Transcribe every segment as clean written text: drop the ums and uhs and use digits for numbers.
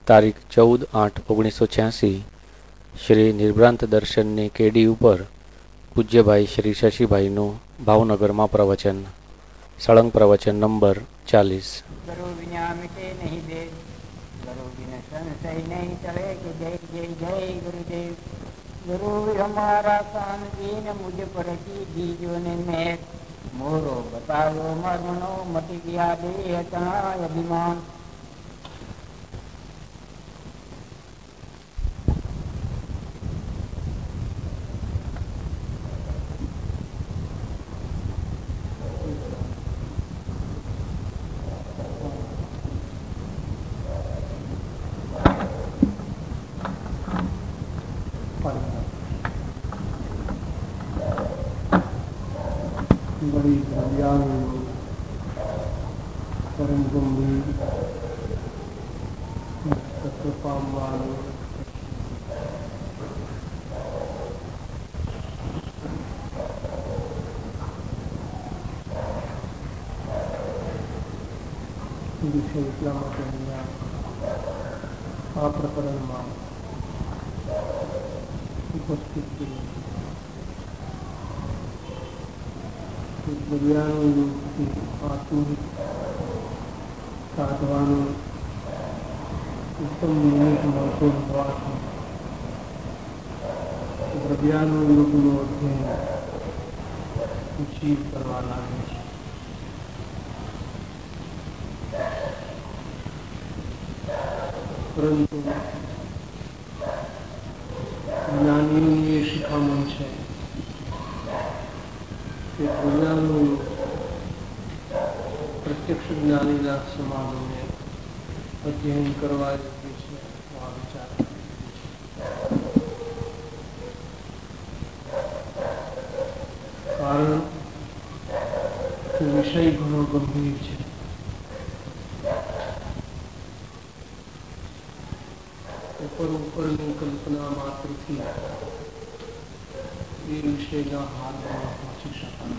તારીખ 14/8/1986 શ્રી નિર્ભ્રાંત દર્શનની કેડી ઉપર પૂજ્યભાઈ શ્રી શશીભાઈનું ભાવનગરમાં પ્રવચન. સળંગ પ્રવચન નંબર 40. ગુરુ વિના મિટે નહીં ભેદ, ગુરુ વિન સંશય નહીં ટળે કે જય જય જય ગુરુદેવ. ગુરુ હમારા કાન દીન મુझ પર કી દીજો ને મેર, મોરો બતાવ્યો મર્મનો મટી ગયા દેહ તણા અભિમાન. बड़ी दरियाओं परम गंभीर तत्व पामवानो વિષય એટલા માટે અહીંયા આ પ્રકરણમાં ઉપસ્થિત કર્યું. દ્રવ્યાનું યુગથી આત્મિક સાધવાનું ઉત્તમ નિમિત્ત મળતું હોવાથી દ્રવ્યાનું યુગનું અધ્યયન જીવ કરવા લાગે છે. પરંતુ જ્ઞાનીઓની એ શિખામણ છે કે દ્રવ્યાનું પ્રત્યક્ષ જ્ઞાનીના સમાનોને અધ્યયન કરવા યોગ્ય છે. આ વિચાર કારણ કે વિષય ઘણો ગંભીર છે. ઉપરની કલ્પના માત્રથી એ વિષયના હાથમાં પહોંચી શકાય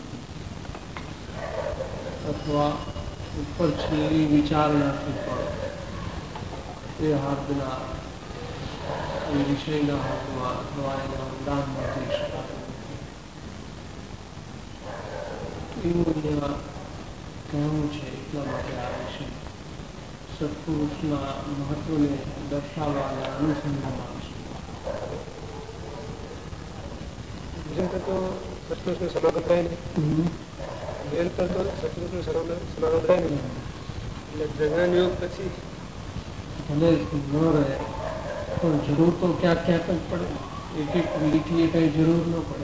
અથવા ઉપર છેલ્લી વિચારણાથી પણ એ હાથના એ વિષયના હાથમાં અથવા એના ઊંડાણમાં જઈ શકાતું નથી. એવું અહીંયા કહેવું છે. એટલા માટે આ વિષય સત્પુરુષના મહત્વને દર્શાવવાના અનુસંધાનમાં છે. નિરંતર તો સત્પુરુષનું સમાગમ થાય નહીં. નિરંતર તો સત્પુરુષનું સમાગમ થાય નહીં. એટલે જ્ઞાન યોગ પછી ભલે ન રહે પણ જરૂર તો ક્યાંક ક્યાંક જ પડે. એક એક લીટીએ કઈ જરૂર ન પડે.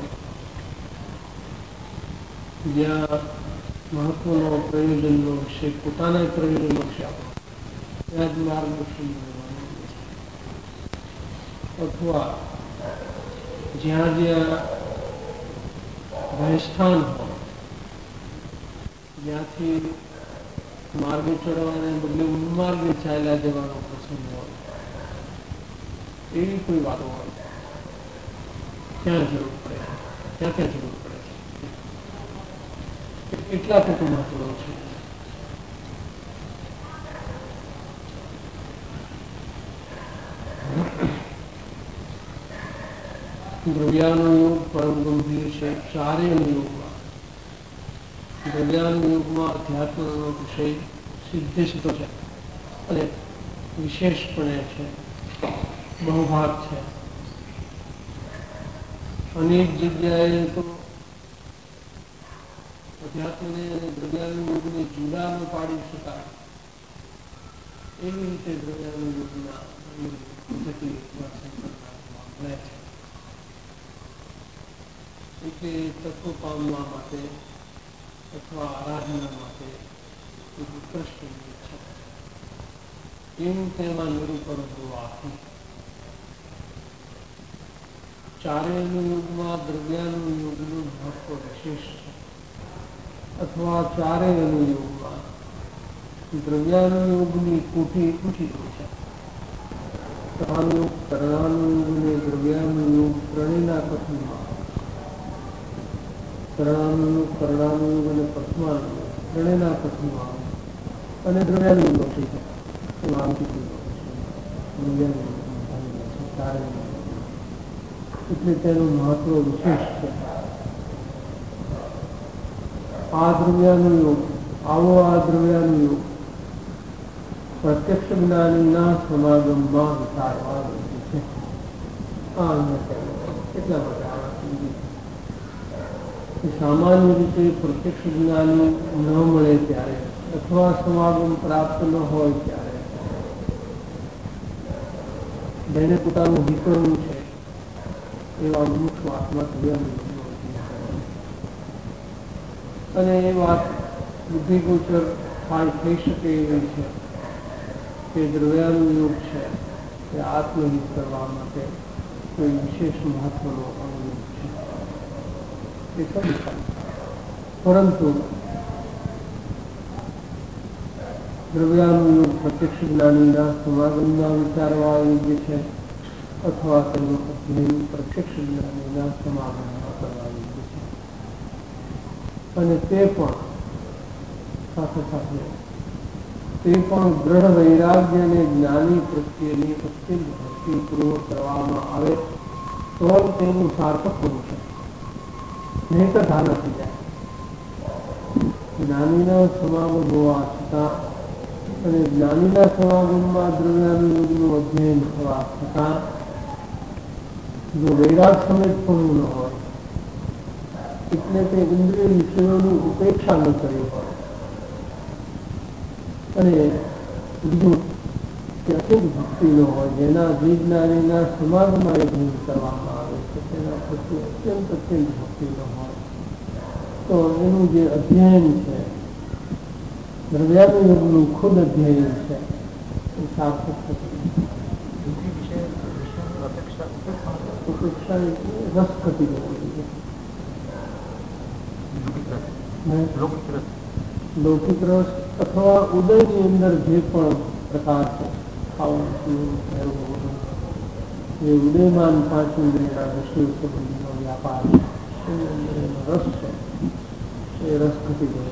જ્યાં મહત્વનો પ્રયોજનનો વિષય પોતાના પ્રયોજનનો વિષય ત્યાં જ માર્ગદર્શન મળવાનું અથવા જ્યાં જ્યાં ભયસ્થાન હોય જ્યાંથી માર્ગે ચડવાને બદલે ઉન્માર્ગે ચાલ્યા જવાનો પ્રસંગ હોય એવી કોઈ વાતો હોય ત્યાં જરૂર પડે છે. ત્યાં જરૂર પડે છે. એટલા પૂરતું મહત્વ છે. દ્રવ્યાનો યોગ પરમ ગંભીર છે. ચારેયનો યોગમાં દ્રવ્યાનો યોગમાં અધ્યાત્મનો વિષય સિદ્ધે સીધો છે અને વિશેષપણે છે. બહુભાગ છે. અનેક જગ્યાએ તો અધ્યાત્મને અને દ્રવ્યાનો યોગને જુદા ન પાડી શકાય એવી રીતે દ્રવ્યાનો યોગના પદ્ધતિ મળે છે. એટલે તત્વ પામવા માટે અથવા આરાધના માટે એક ઉત્કૃષ્ટ યુગ છે. એવું તેમાં નિરૂપણ હોવાથી ચારેયનું યુગમાં દ્રવ્યાનું યુગનું મહત્વ વિશેષ છે અથવા ચારેયનું યુગમાં દ્રવ્યાનું યુગની કુટી ઊંચી છે. ત્રણયુગ કરણાનું યુગ અને દ્રવ્યાનું યુગ ત્રણેયના કથનમાં કરણાનું યુગ અને પ્રથમાનું યુગ ત્રણેયના કથનમાં અને દ્રવ્યાનું યુગ છે. નામ કીધું એટલે તેનું મહત્વ વિશેષ છે. આ દ્રવ્યાનુયોગ આ દ્રવ્યાનુયોગ પ્રત્યક્ષ જ્ઞાનીના સમાગમમાં વિચારવા છે. એટલા માટે સામાન્ય રીતે પ્રત્યક્ષ જ્ઞાની ન મળે ત્યારે અથવા સમાગમ પ્રાપ્ત ન હોય ત્યારે જેને પોતાનું વિકરવું છે એવા મુખ્ય વાતમાં અને એ વાત બુદ્ધિગોચર થઈ શકે એવી છે કે દ્રવ્યાનું યોગ છે તે આત્મહિત કરવા માટે કોઈ વિશેષ મહત્વનો અવયોગ છે. એ સમજ પરંતુ દ્રવ્યાનું યોગ પ્રત્યક્ષ જ્ઞાનીના સમાગમમાં વિચારવા યોગ્ય છે અથવા તેનું અધ્યયન પ્રત્યક્ષ જ્ઞાનીના સમાગમમાં કરવા યોગ્ય છે. અને તે પણ સાથે સાથે તે પણ દ્રઢ વૈરાગ્ય અને જ્ઞાની પ્રત્યેની અત્યંત ભક્તિપૂર્વક કરવામાં આવે તો તેનું સાર્થક બનવું છે. નહીં તો ધા નથી જાય. જ્ઞાનીના સમાગમ હોવા છતાં અને જ્ઞાનીના સમાગમમાં દ્રવ્યાનુયોગનું અધ્યયન થવા છતાં જો વૈરાગ સમેત પણ ન હોય એટલે તે ઇન્દ્રિય વિષયોની ઉપેક્ષા ન કરી હોય અને બીજું કે અત્યંત ભક્તિ ન હોય જેના વિજ્ઞાનીના સમાગમાં અધ્યયન કરવામાં આવે છે તેના પ્રત્યે અત્યંત ભક્તિ ન હોય તો એનું જે અધ્યયન છે દ્રવ્યાનુયોગનું ખુદ અધ્યયન છે એ સાર્થક થતું ઉપેક્ષા રસ ખતી લૌકિક રસ અથવા ઉદયની અંદર જે પણ પ્રકાર છે ખાવાનું એ ઉદયમાન પાંચ ઇન્દ્રિયના વિષયો સંબંધીનો વ્યાપાર છે રસ છે એ રસ ઘટી ગયો.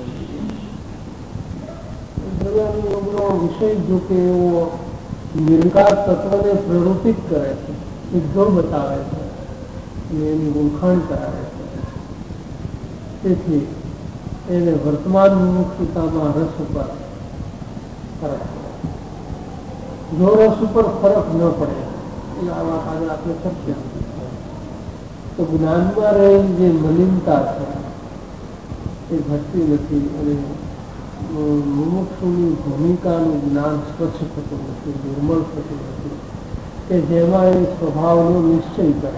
દ્રવ્યાનુયોગનો વિષય જો કે એવો નિર્વિકાર તત્વને પ્રવૃત્તિત કરે છે, સિદ્ધો બતાવે છે અને એની ઓળખાણ કરાવે છે. તેથી એને વર્તમાન મુમુક્ષુતામાં રસ ઉપર ફરક પડે. જો રસ ઉપર ફરક ન પડે એ આ વાત આગળ આપણે ચર્ચા તો જ્ઞાનમાં રહેલી જે મલિનતા છે એ ઘટતી નથી અને મુમુક્ષુની ભૂમિકાનું જ્ઞાન સ્વચ્છ થતું નથી, નિર્મળ થતું નથી કે જેમાં એ સ્વભાવનો નિશ્ચય કરે.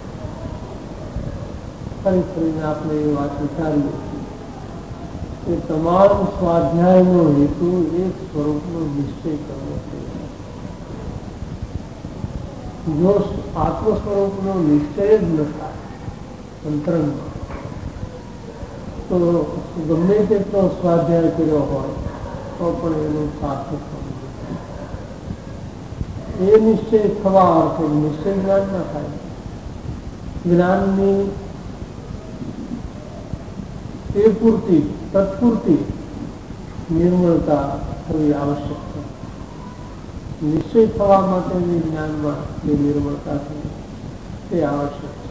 ફરીને આપણે એ વાત વિચારીએ છીએ કે તમામ સ્વાધ્યાયનો હેતુ એક સ્વરૂપનો નિશ્ચય કરવો છે. જો આત્મ સ્વરૂપનો નિશ્ચય જ ન થાય અંતરંગમાં તો ગમે તેટલો સ્વાધ્યાય કર્યો હોય તો પણ એનું સાર્થક થવું. એ નિશ્ચય થવા અર્થે નિશ્ચય જ્ઞાન ના થાય. જ્ઞાનની તે પૂરતી તત્પૂરતી નિર્મળતા થવી આવશ્યક છે. નિશ્ચય થવા માટેની જ્ઞાનમાં જે નિર્મળતા થવી તે આવશ્યક છે.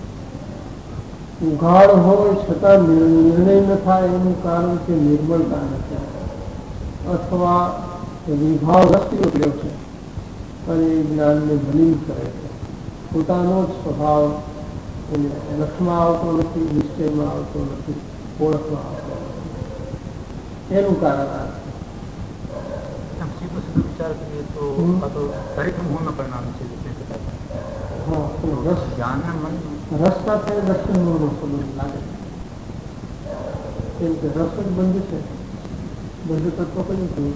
ઉઘાડ હોય છતાં નિર્ણય ન થાય એનું કારણ કે નિર્મળતા નથી અથવા વિભાવ રસ્તીઓ કર્યો છે અને એ જ્ઞાનને મલિન કરે છે. પોતાનો જ સ્વભાવ એને લક્ષમાં આવતો નથી, નિશ્ચયમાં આવતો નથી, ઓળખમાં આવતો નથી. એનું કારણ આ વિચાર કરીએ તો દરેક મોહના પરિણામ છે. રસ સાથે દર્શનનો સંબંધ લાગે કેમ કે રસ જ બંધ છે. બંધ તત્વ કોને થયું?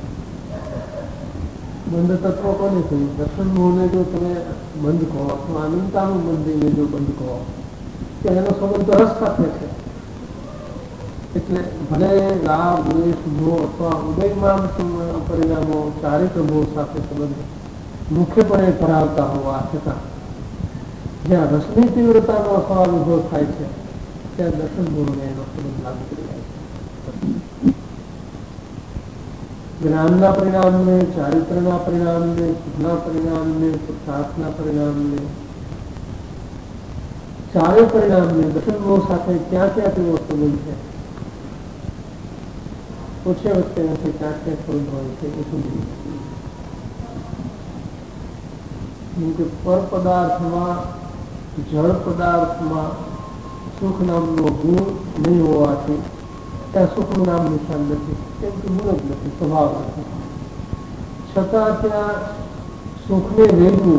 બંધ તત્વ કોને થયું? દર્શન મોહને જો તમે બંધ કહો અથવા અનંતાનું બંધીને જો બંધ કહો કે એનો સંબંધ રસ સાથે છે. એટલે ભલે લાભ દ્વેષ મોહ અથવા ઉદયમાન પરિણામો ચારિત્ર મોહ સાથે સંબંધ મુખ્યપણે ધરાવતા હોવા છતાં જ્યાં રસની તીવ્રતાનો સ્વાનુભવ થાય છે ત્યાં દર્શન મોહને એનો સંબંધ લાગુ કરી જાય છે. જ્ઞાનના પરિણામને, ચારિત્રના પરિણામને, સુખના પરિણામને, પુરુષાર્થના પરિણામને, ચારે પરિણામને દર્શન ભાવ સાથે ક્યાં ક્યાં તેવો સંબંધ છે, ઓછે વચ્ચે નથી, ક્યાં ક્યાં સંબંધ હોય છે એ સુધી. કે પર પદાર્થમાં, જળ પદાર્થમાં સુખ નામનો ગુણ નહીં હોવાથી ત્યાં સુખનું નામ નિશાન નથી, કેમ કે ગુણ જ નથી, સ્વભાવ નથી. છતાં ત્યાં સુખને વેગવું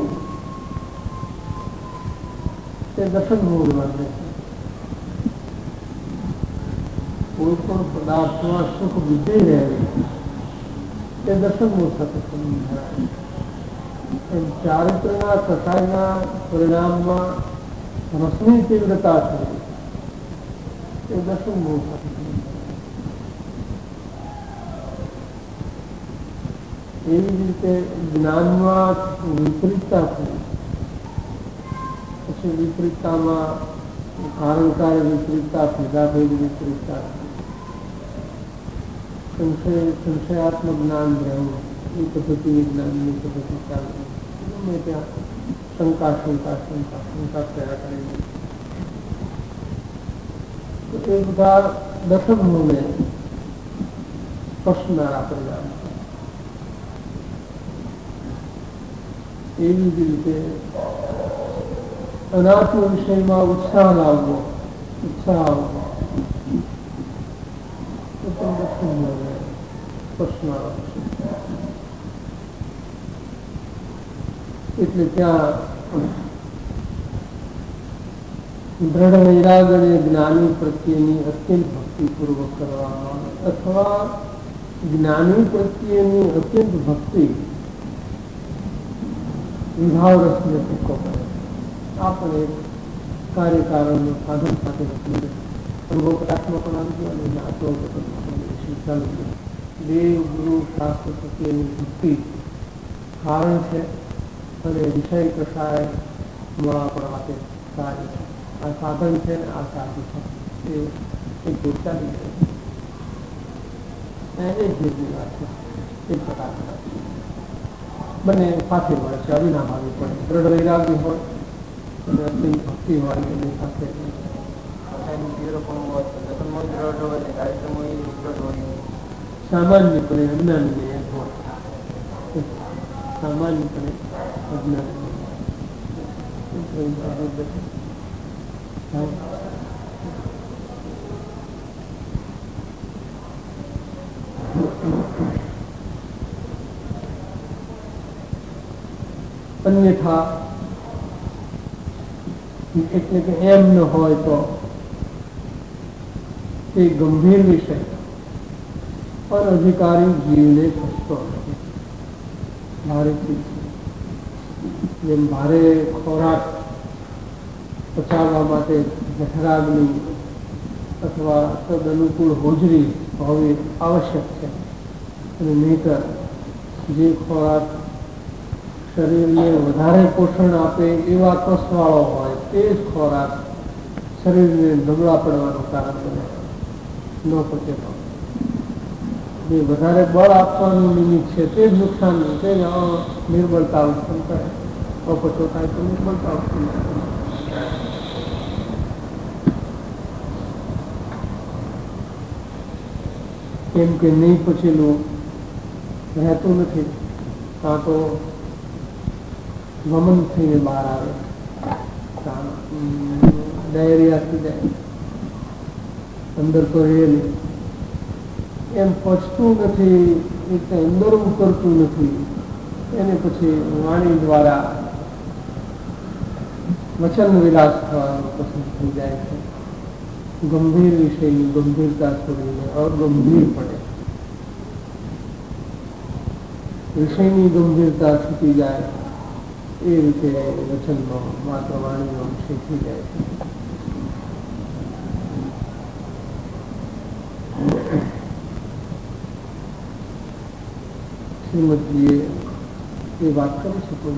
તે દર્શન મૂળ માને છે. કોઈ પણ પદાર્થમાં સુખ વિજય રહેવી તે દર્શન મૂળ સાથે સંબંધ ધરાવે. એમ ચારિત્રના કસાયના પરિણામમાં રસની તીવ્રતા છે તે દર્શન મૂળ સાથે સંબંધ ધરાવે. એવી રીતે જ્ઞાનમાં વિપરીતતા છે. પછી વિપરીતતામાં કારણ કાર્ય વિપરીતતા, ભેદાભેદ વિપરીતતા, સંશયાત્મક જ્ઞાન રહેવું, એ પદ્ધતિ જ્ઞાનની પદ્ધતિ ચાલુ, ગમે ત્યાં શંકા શંકા શંકા શંકા થયા કરી. તો એ બધા દર્શનોને સ્પર્શનારા પરિણામ છે. એવી જ રીતે અનાત્મ વિષયમાં ઉત્સાહ લાવવો, ઉત્સાહ આવવો તો પણ દર્શનોને સ્પર્શનારા છે. એટલે ત્યાં દ્રઢ વૈરાગ અને જ્ઞાની પ્રત્યેની અત્યંત ભક્તિપૂર્વક કરવામાં અથવા જ્ઞાની પ્રત્યેની અત્યંત ભક્તિ વિભાવ રસને ટૂંકો કરે. આ પણ એક કાર્યકારણનું સાધન સાથે અનુભવ કદાચમાં પણ આવી ગયો અને આત્મોપચાલુ દેવ ગુરુ શાસ્ત્ર પ્રત્યેની ભક્તિ કારણ છે અને વિષય કસાયમાં પણ આપે કાર્ય છે. આ સાધન છે ને આ સાધુ છે એ એક ચાલી જાય એક જેટલી વાત છે. એક પ્રકારના બંને સાથે મળે છે, અવિનાભાવી પડે. દ્રઢ વૈરાગ્ય હોય અને અત્યંત ભક્તિ હોય એની સાથે સામાન્યપણે અજ્ઞાનને હોય, સામાન્યપણે અજ્ઞાન અન્યથા એટલે કે એમ ન હોય તો તે ગંભીર વિષય અનધિકારી જીવને થતો નથી. ભારે જેમ ભારે ખોરાક પચાવવા માટે જઠરાગ્નિ અથવા તદ અનુકૂળ હોજરી હોવી આવશ્યક છે, અને નહીંતર જે ખોરાક શરીરને વધારે પોષણ આપે એવા કસવાળો હોય તે જ ખોરાક શરીરને નબળા પડવાનું કારણ બને, ન પચે તો. જે વધારે બળ આપવાનું નિમિત્ત છે તે જ નુકસાન, તે જ નિર્બળતા ઉત્પન્ન કરે. અપચો થાય તો નિર્બળતા ઉત્પન્ન કરે. કેમ કે નહીં પચેલું રહેતું નથી, કાં તો વમન થઈને બહાર આવે, ડાયરિયા થઈ જાય, અંદર તો રહેલી એમ પચતું નથી, એટલે અંદર ઉતરતું નથી. એને પછી વાણી દ્વારા વચન વિલાસ થવાનું પસંદ થઈ જાય છે. ગંભીર વિષયની ગંભીરતા છોડીને અગંભીર પડે, વિષયની ગંભીરતા છૂટી જાય એ રીતે વચનનો માત્ર વાણીનો વિષય થઈ જાય છે. શ્રીમદજીએ એ વાત કરી શકો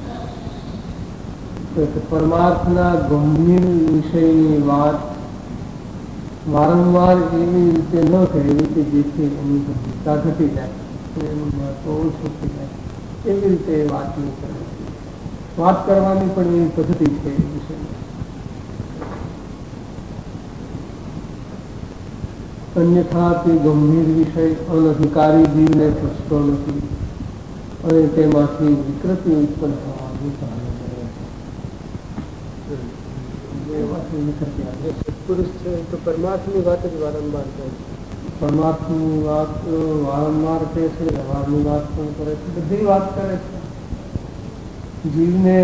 જોઈએ કે પરમાર્થના ગંભીર વિષયની વાત વારંવાર એવી રીતે ન કહેવી કે જેથી એની ગંભીરતા ઘટી જાય. એનું મહત્વ ઓછું થઈ જાય. એવી રીતે વાત નહીં કરે. વાત કરવાની પણ એવી પદ્ધતિ છે એ વિષયમાં. અન્યથા તે ગંભીર વિષય અનધિકારી જીવને પૂછતો નથી અને તેમાંથી વિકૃતિ ઉત્પન્ન થવાનું કારણ બને છે. સત્પુરુષ છે તો પરમાર્થની વાત જ વારંવાર કરે છે. પરમાર્થની વાત વારંવાર કહે છે, વ્યવહારની વાત પણ કરે છે, બધી વાત કરે છે. જીવને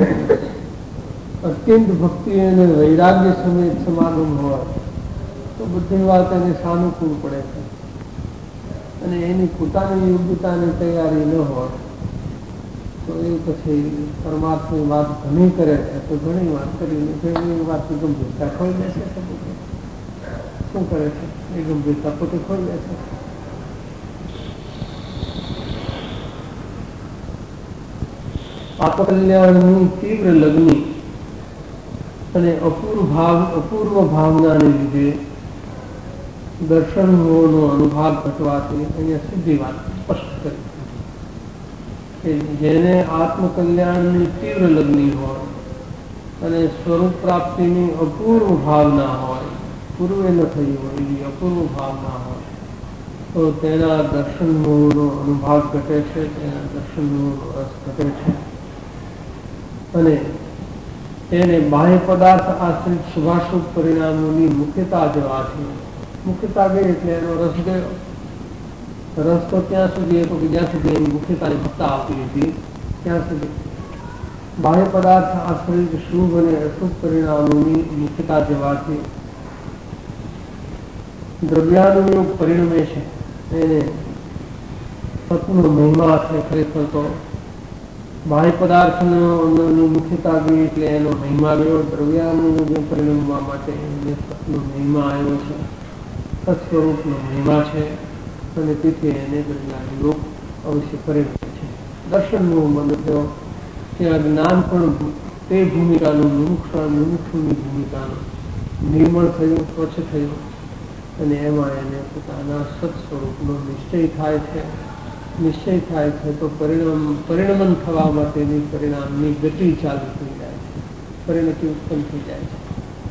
અત્યંત ભક્તિ અને વૈરાગ્ય સમેત સમાગમ હોય તો બધી વાત એને સાનુકૂળ પડે છે. અને એની પોતાની યોગ્યતાની તૈયારી ન હોય તો એ પછી પરમાત્માની વાત ઘણી કરે છે તો ઘણી વાત કરીને ઘણી વાતની ગંભીરતા ખોઈ બેસે છે. શું કરે છે એ ગંભીરતા પોતે ખોઈ બેસે છે. આત્મકલ્યાણની તીવ્ર લગ્ની અને અપૂર્વ ભાવનાને લીધે દર્શનોનો અનુભાવ ઘટવાથી અહીંયા સીધી વાત સ્પષ્ટ કરી કે જેને આત્મકલ્યાણની તીવ્ર લગ્ની હોય અને સ્વરૂપ પ્રાપ્તિની અપૂર્વ ભાવના હોય, પૂર્વે ન થઈ હોય એવી અપૂર્વ ભાવના હોય તો તેના દર્શનોનો અનુભાવ ઘટે છે, તેના દર્શનોનો રસ ઘટે છે અને તેને બાહ્ય પદાર્થ આશ્રિત શુભાશુભ પરિણામોની મુખ્યતા જવાથી, મુખ્યતા ગઈ એટલે એનો રસ ગયો. રસ તો ત્યાં સુધી હતો કે જ્યાં સુધી એની મુખ્યતાની સત્તા આવતી હતી ત્યાં સુધી. બાહ્ય પદાર્થ આશ્રિત શુભ અને અશુભ પરિણામોની મુખ્યતા જવાથી દ્રવ્યાનુયોગ પરિણમે છે. એને તત્વનો મહિમા છે. ખરેખર તો બાહ્ય પદાર્થની મુખ્યતા ગઈ એટલે એનો મહિમા ગયો. દ્રવ્યાનુયોગ પરિણમવા માટે એને તત્વનો મહિમા આવ્યો છે, તત્સ્વરૂપનો મહિમા છે અને તેથી એને દ્રવ્યાનુયોગ અવશ્ય પરિણમે છે. દર્શનનો બંધ થયો ત્યાં જ્ઞાન પણ તે ભૂમિકાનું મુમુક્ષુની ભૂમિકાનું નિર્મળ થયું, સ્વચ્છ થયું અને એમાં એને પોતાના સત સ્વરૂપનો નિશ્ચય થાય છે. નિશ્ચય થાય છે તો પરિણમન થવા માટેની પરિણામની ગતિ ચાલુ થઈ જાય છે, પરિણતિ ઉત્પન્ન થઈ જાય છે.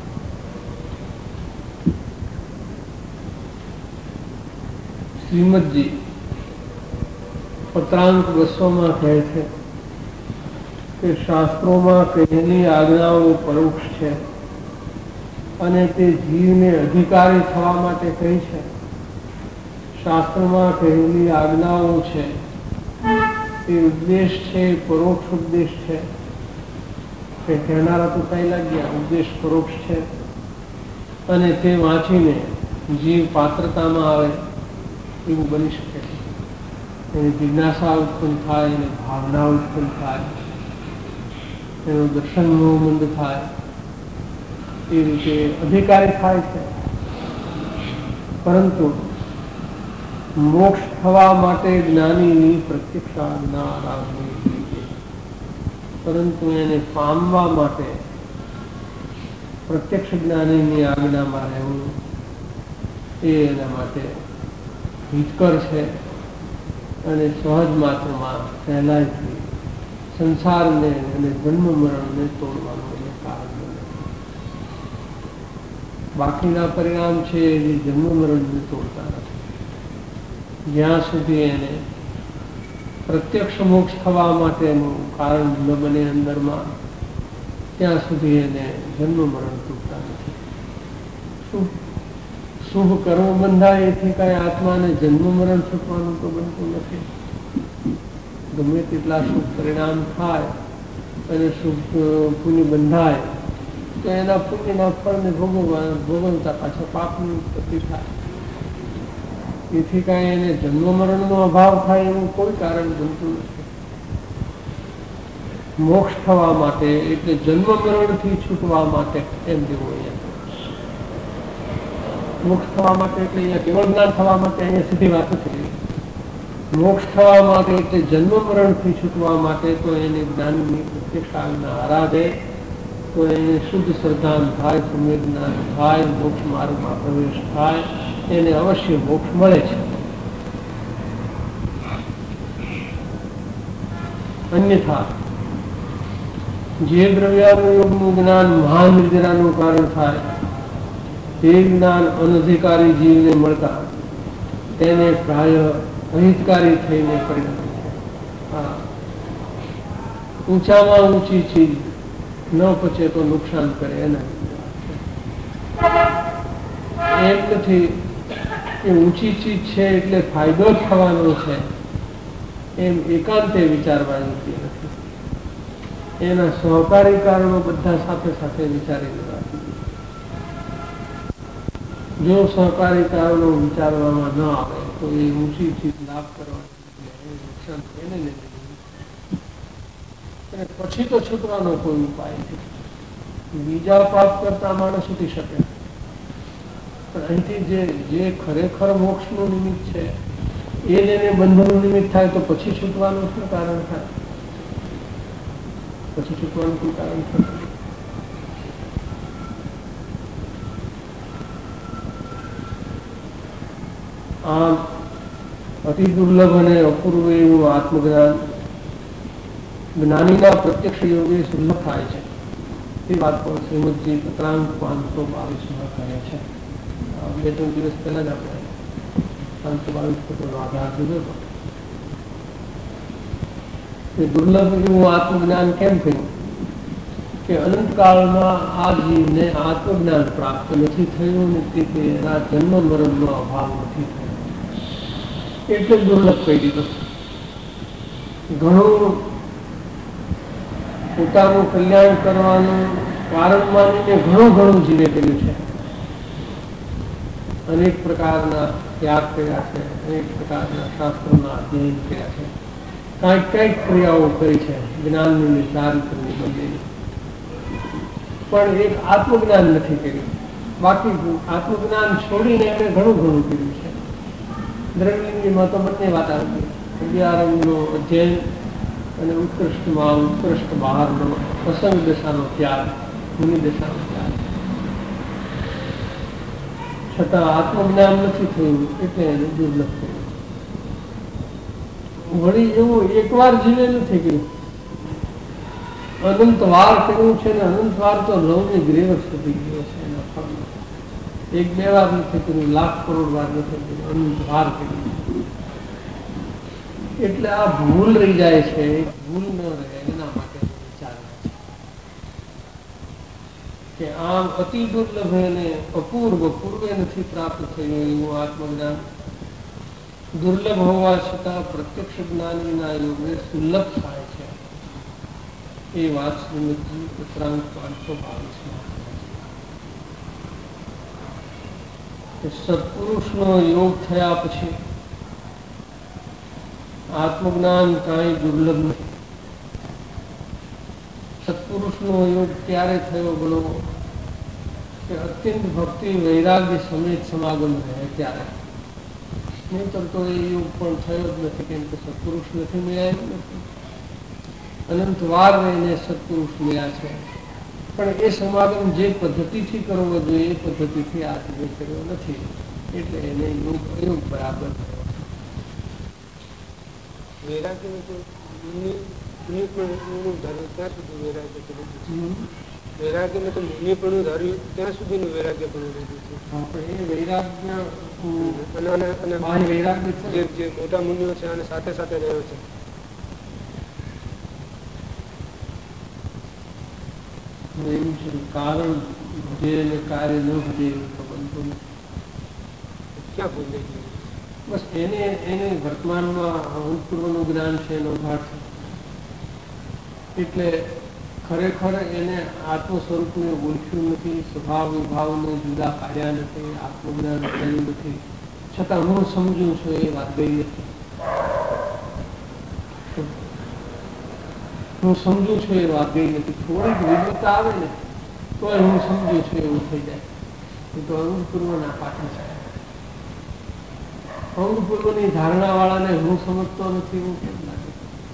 શ્રીમદજી પત્રાંક 200 કહે છે કે શાસ્ત્રોમાં કહેલી આજ્ઞાઓ પરોક્ષ છે અને તે જીવને અધિકારી થવા માટે કહી છે. શાસ્ત્રમાં કહેલી આજ્ઞાઓ છે એ ઉપદેશ છે, પરોક્ષ ઉપદેશ છે. કે કહેનારા તો કઈ લાગ્યા, ઉપદેશ પરોક્ષ છે અને તે વાંચીને જીવ પાત્રતામાં આવે એવું બની શકે છે. એની જિજ્ઞાસા ઉત્પન્ન થાય, એની ભાવના ઉત્પન્ન થાય, એનું દર્શનનો મંદ થાય, એ રીતે અધિકારી થાય છે. પરંતુ મોક્ષ થવા માટે જ્ઞાનીની પ્રત્યક્ષ આજ્ઞા રાખવી જોઈએ. પરંતુ એને પામવા માટે પ્રત્યક્ષ જ્ઞાનીની આજ્ઞામાં રહેવું એ એના માટે હિતકર છે અને સહજ માત્રમાં સહેલાઈથી સંસારને અને જન્મ મરણને તોડવાનું એને કારણ બને. બાકીના પરિણામ છે એ જન્મ મરણને તોડતા નથી. જ્યાં સુધી એને પ્રત્યક્ષ મોક્ષ થવા માટેનું કારણ ન બને અંદરમાં ત્યાં સુધી એને જન્મ મરણ તૂટતા નથી. શુભ કર્મ બંધાય એથી કઈ આત્માને જન્મ મરણ છૂટવાનું તો બનતું નથી. ગમે તેટલા શુભ પરિણામ થાય અને શુભ પુણ્ય બંધાય તો એના પુણ્યના ફળને ભોગવતા પાછા પાપની ઉત્પત્તિ થાય. એથી કાંઈ એને જન્મ મરણનો અભાવ થાય એવું કોઈ કારણ બનતું નથી. મોક્ષ થવા માટે એટલે જન્મ મરણથી છૂટવા માટે એમ જેવું અહીંયા મોક્ષ થવા માટે એટલે અહીંયા કેવળ જ્ઞાન થવા માટે અહીંયા સીધી વાત નથી. મોક્ષ થવા માટે એટલે જન્મ મરણથી છૂટવા માટે તો એને જ્ઞાનની પ્રત્યક્ષ આજ્ઞા આરાધે તો એને શુદ્ધ શ્રદ્ધાન થાય, સંવેદના થાય, મોક્ષ માર્ગમાં પ્રવેશ થાય, એને અવશ્ય મોક્ષ મળે છે. અન્યથા જે દ્રવ્યાનુયોગનું જ્ઞાન મહાન નિર્જરાનું કારણ થાય તે જ્ઞાન અનધિકારી જીવને મળતા તેને પ્રાય અહિતકારી થઈને પરિણમે છે. ઊંચામાં ઊંચી ચીજ ન પચે તો નુકસાન કરે એના એમ નથી કે ઊંચી ચીજ છે એટલે ફાયદો થવાનો છે એમ એકાંતે વિચારવા નથી. એના સહકારી કારણો બધા સાથે સાથે વિચારી લેવા. જો સહકારી કારણો વિચારવામાં ન આવે તો એ ઊંચી ચીજ લાભ કરવાની નુકસાન એને લઈને પછી તો છૂટવાનો કોઈ ઉપાય નથી. બીજા પાપ કરતા માણસ છૂટી શકે પણ અહીંથી જે ખરેખર મોક્ષનું નિમિત્ત છે એ જેને બંધનનું નિમિત્ત થાય તો પછી છૂટવાનું શું કારણ થાય? પછી છૂટવાનું કોઈ કારણ થતું. આમ અતિ દુર્લભ અને અપૂર્વ એવું આત્મજ્ઞાન જ્ઞાનીના પ્રત્યક્ષ યોગે સુલભ થાય છે. એ વાત પણ શ્રીમદજી પત્રાંક 522 કહે છે. 2-3 દિવસ પહેલા જ આપણે 522 નો આધાર લીધો. એ દુર્લભ એવું આત્મજ્ઞાન કેમ કહ્યું કે અનંતકાળમાં આ જીવને આત્મજ્ઞાન પ્રાપ્ત નથી થયું ને તેથી એના જન્મ મરણનો અભાવ નથી થયો એટલે દુર્લભ કહી દીધું. ઘણું પોતાનું કલ્યાણ કરવાનું કારણ માનીને ઘણું જીવે કર્યું છે. અનેક પ્રકારના ત્યાગ કર્યા છે, અનેક પ્રકારના શાસ્ત્રોના અધ્યયન કર્યા છે, કઈક ક્રિયાઓ કરી છે જ્ઞાનની ચારિત્રની બંનેની, પણ એક આત્મજ્ઞાન નથી કર્યું. બાકી આત્મજ્ઞાન છોડીને એને ઘણું કર્યું છે. દ્રવ્યલિંગીમાં તો બંને વાત આવતી. 11 અધ્યયન અને ઉત્કૃષ્ટમાં ઉત્કૃષ્ટ બહારનો અસંગ દશાનો ત્યાગ, મુનિ દશાનો ત્યાગ. છતાં આત્મજ્ઞાન નથી થયું એટલે એને દુર્લભ થયું. વળી એવું એકવાર જીવે નથી કર્યું, અનંત વાર કર્યું છે ને અનંત વાર તો લવની ગ્રેવર સુધી ગયો છે. એના ફળમાં 1-2 વાર નથી કર્યું, લાખ કરોડ વાર નથી કર્યું, અનંત વાર કર્યું. એટલે આ ભૂલ રહી જાય છે. ભૂલ ન રહે એના માટે વિચાર કે આમ અતિ દુર્લભ અને અપૂર્વ પૂર્વે નથી પ્રાપ્ત થયું એવું આત્મજ્ઞાન દુર્લભ હોવા છતાં પ્રત્યક્ષ જ્ઞાનીના યોગે સુલભ થાય છે. એ વાત શ્રીમદજી પત્રાંક 522 સત્પુરુષનો યોગ થયા પછી આત્મજ્ઞાન કાંઈ દુર્લભ નથી. સત્પુરુષનો યોગ ત્યારે થયો બોલો કે અત્યંત ભક્તિ વૈરાગ્ય સમેત સમાગમ રહે ત્યારે. નહીંતર તો એ યોગ પણ થયો જ નથી, કેમ કે સત્પુરુષ નથી મળ્યા એવું નથી. અનંત વાર રહીને સત્પુરુષ મળ્યા છે, પણ એ સમાગમ જે પદ્ધતિથી કરવો જોઈએ એ પદ્ધતિથી આ સુધી કર્યો નથી, એટલે એને યોગ અયોગ બરાબર થયો. વૈરાગ્ય ત્યાં સુધી વૈરાગ્ય વૈરાગ્ય તો મુનિપણું ધાર્યું ત્યાં સુધીનું વૈરાગ્ય પણ લીધું છે. જે મોટા મુનિઓ છે અને સાથે સાથે રહ્યો છે. એવું છે કારણ જે કાર્ય ન ભજે એવું તો બનતું નથી. ક્યાં ભૂલ ગઈ? બસ એને વર્તમાનમાં ભૂતપૂર્વનું જ્ઞાન છે એનો ભાગ છે. એટલે ખરેખર એને આત્મ સ્વરૂપને ઓળખ્યું નથી, સ્વભાવ વિભાવને જુદા પાડ્યા નથી, આત્મજ્ઞાન થયું નથી, છતાં હું સમજું છું એ વાત ગઈ નથી. હું સમજુ છું એ વાત ગઈ નથી. થોડીક વિવિધતા આવે ને તો હું સમજુ છું એવું થઈ જાય. એ તો અનુપૂર્વના પાઠ છે. અંગપૂર્વની ધારણા વાળાને હું સમજતો નથી એવું કેમ લાગે?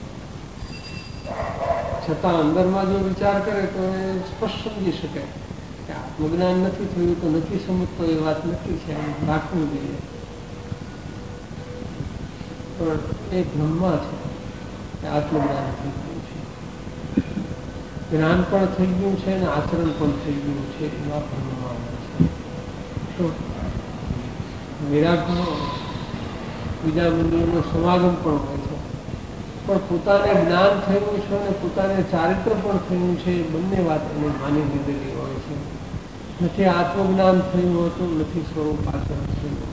છતાં અંદરમાં જો વિચાર કરે તો એ સ્પષ્ટ સમજી શકે કે આત્મજ્ઞાન નથી થયું તો નથી સમજતો એ વાત નક્કી છે, રાખવું જોઈએ. પણ એ બ્રહ્મા છે, આત્મજ્ઞાન થઈ ગયું છે, જ્ઞાન પણ થઈ ગયું છે અને આચરણ પણ થઈ ગયું છે એવા ભણવામાં આવે છે. વિરાગમાં બીજા મુનિઓનો સમાગમ પણ હોય છે, પણ પોતાને જ્ઞાન થયું છે અને પોતાને ચારિત્ર પણ થયું છે એ બંને વાત એને માની લીધેલી હોય છે. નથી આત્મજ્ઞાન થયું હતું, નથી સ્વરૂપ આચરણ થયું.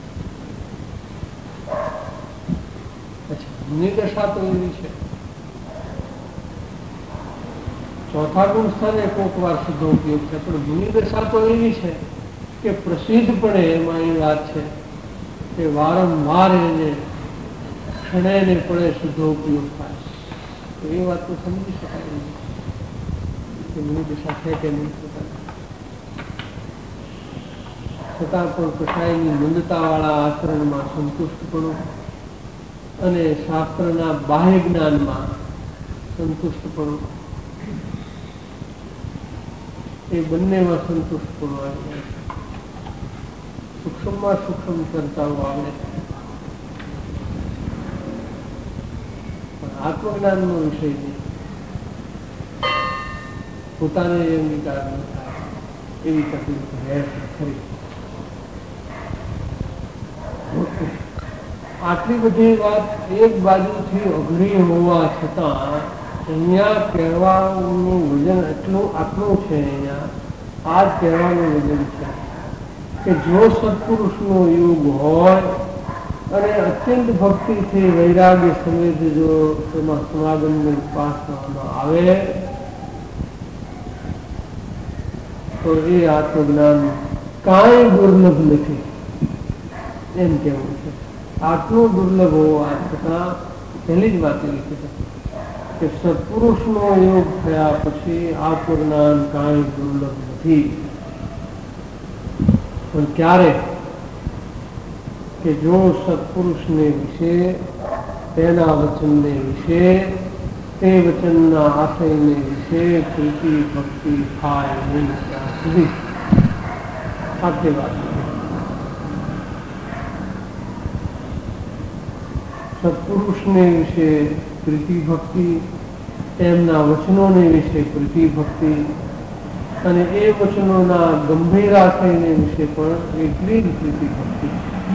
નિર્દશા તો એવી છે, ચોથા ગુણ સ્થાને કોક વાર શુદ્ધ ઉપયોગ છે, પણ મુનિદશા તો એવી છે કે પ્રસિદ્ધપણે એમાં એ વાત છે કે વારંવાર એને ક્ષણે પડે શુદ્ધ ઉપયોગ થાય. તો એ વાત તો સમજી શકાય નહીં કે મુનિદશા છે કે નહીં. છતાં પણ કસાયની મંદતાવાળા આચરણમાં સંતુષ્ટપણું અને શાસ્ત્રના બાહ્ય જ્ઞાનમાં સંતુષ્ટપણું, એ બંનેમાં સંતુષ્ટપણું આવી જાય છે. સૂક્ષ્મમાં સૂક્ષ્મ ચર્ચાઓ આવે, પણ આત્મજ્ઞાનનો વિષય નહીં. પોતાને અંગીકાર ન થાય એવી તકલીફ રહે છે ખરી. આટલી બધી વાત એક બાજુથી અઘરી હોવા છતાં અહીંયા કહેવાનું વજન આટલું છે. અહીંયા આ જ કહેવાનું વજન છે કે જો સત્પુરુષનો યુગ હોય અને અત્યંત ભક્તિથી વૈરાગ્ય સમેત જો તેમાં સમાગમને ઉપાસનામાં આવે તો એ આત્મજ્ઞાન કાંઈ દુર્લભ નથી એમ કહેવું છે. આટલું દુર્લભ હોવા છતાં પહેલી જ વાત એવી છે કે સત્પુરુષનો યોગ થયા પછી આત્મજ્ઞાન કાંઈ દુર્લભ નથી. પણ ક્યારે કે જો સત્પુરુષને વિશે, તેના વચનને વિશે, તે વચનના આશયને વિશે પ્રીતિ ભક્તિ થાય નહીં ત્યાં સુધી. આટલી વાત. સત્પુરુષને વિશે પ્રીતિ ભક્તિ, એમના વચનોને વિશે પ્રીતિ ભક્તિ અને એ વચનોના ગંભીર આશયને વિશે પણ એટલી જ પ્રીતિ ભક્તિ.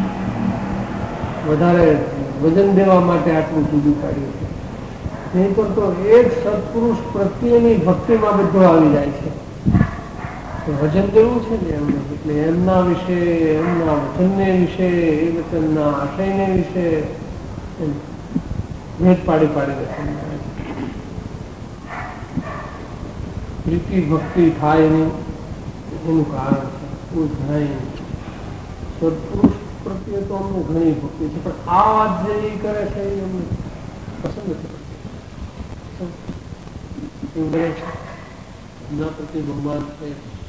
વધારે વજન દેવા માટે આટલું જુદું કાઢ્યું છે. નહીં તો એક સત્પુરુષ પ્રત્યેની ભક્તિમાં બધું આવી જાય છે. વચન દેવું છે ને એમને, એટલે એમના વિશે, એમના વચનને વિશે, એ વચનના આશયને વિશે ભેદ પાડી પ્રીતિ ભક્તિ થાય નહીં એનું કારણ છે. કોઈ જણાય સત્પુરુષ પ્રત્યે તો અમને ઘણી ભક્તિ છે, પણ આ વાત જે એ કરે છે એ અમને પસંદ નથી પડતી. એમના પ્રત્યે ભગવાન છે,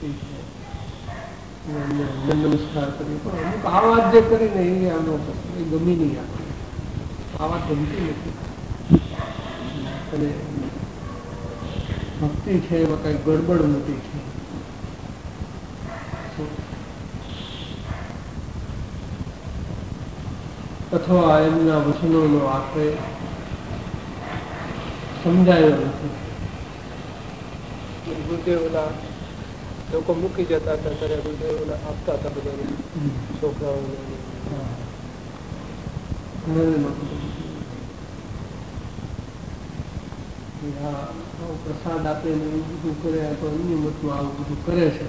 નમસ્કાર કરીએ, પણ અમુક આ વાત જે કરીને એ આનો એ ગમી નહીં. આપણે આ વાત ગમતી નથી. અને ભક્તિ છે એમાં કઈ ગડબડ નથી છે. અથવા એમના વચનોનો આશય સમજાયો નથી. ગુરુદેવ ઓલા લોકો મૂકી જતા હતા ત્યારે ગુરુદેવ ઓલા આપતા હતા બધાને, છોકરાઓને. પ્રસાદ આપે ને એવું બધું કરે તો અન્ય મતમાં આવું બધું કરે છે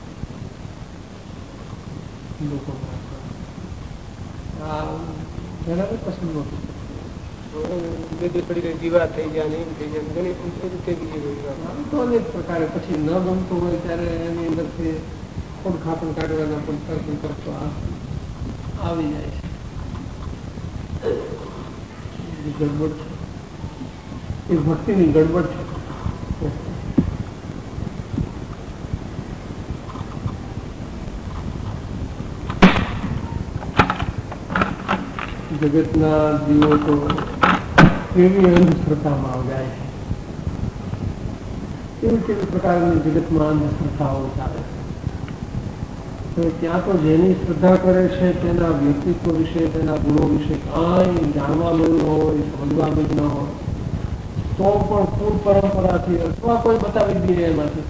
લોકો. આ જરાક પસંદ નહોતું. દીવા થઈ ગયા ને એમ થઈ ગયા ઘણી તો અનેક પ્રકારે પછી ન ગમતું હોય ત્યારે એની અંદરથી ખોડખા પણ કાઢવાના પણ કરતો આવી જાય છે. ગડબડ છે એ ભક્તિની ગડબડ છે. જગતના જીવો તો કેવી અંધશ્રદ્ધામાં જાય છે. કેવી કેવી પ્રકારની જગતમાં અંધશ્રદ્ધાઓ ચાલે છે. ત્યાં તો જેની શ્રદ્ધા કરે છે તેના વ્યક્તિત્વ વિશે, તેના ગુણો વિશે કાંઈ જાણવાનું હોય, સમજવાનું ન હોય. તો પણ પૂર પરંપરાથી અથવા કોઈ બતાવી દઈએ એમાંથી.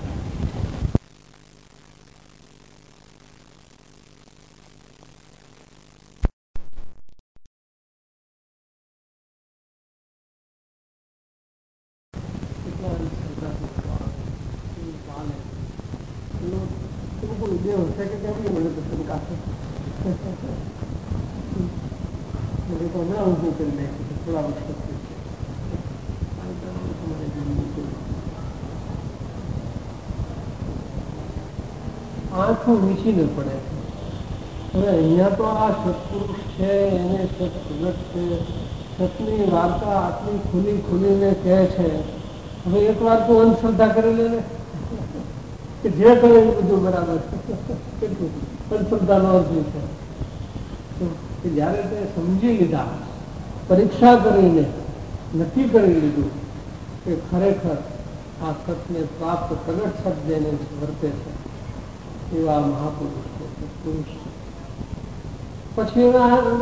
આંખો વીસીને પડે છે. હવે અહીંયા તો આ સત્પુરુષ છે, એને સત પ્રગટ છે, સતની વાર્તા આટલી ખુલીને કહે છે. હવે એક વાર તો અંધશ્રદ્ધા કરી લે ને કે જે કરે એ બધું બરાબર કેટલું અંધશ્રદ્ધાનો અર્થ છે કે જયારે તે સમજી લીધા, પરીક્ષા કરીને નક્કી કરી લીધું કે ખરેખર આ સતને પ્રાપ્ત પ્રગટ સત જેને વર્તે છે એવા મહાપુરુષ છે, પુરુષ છે. પછી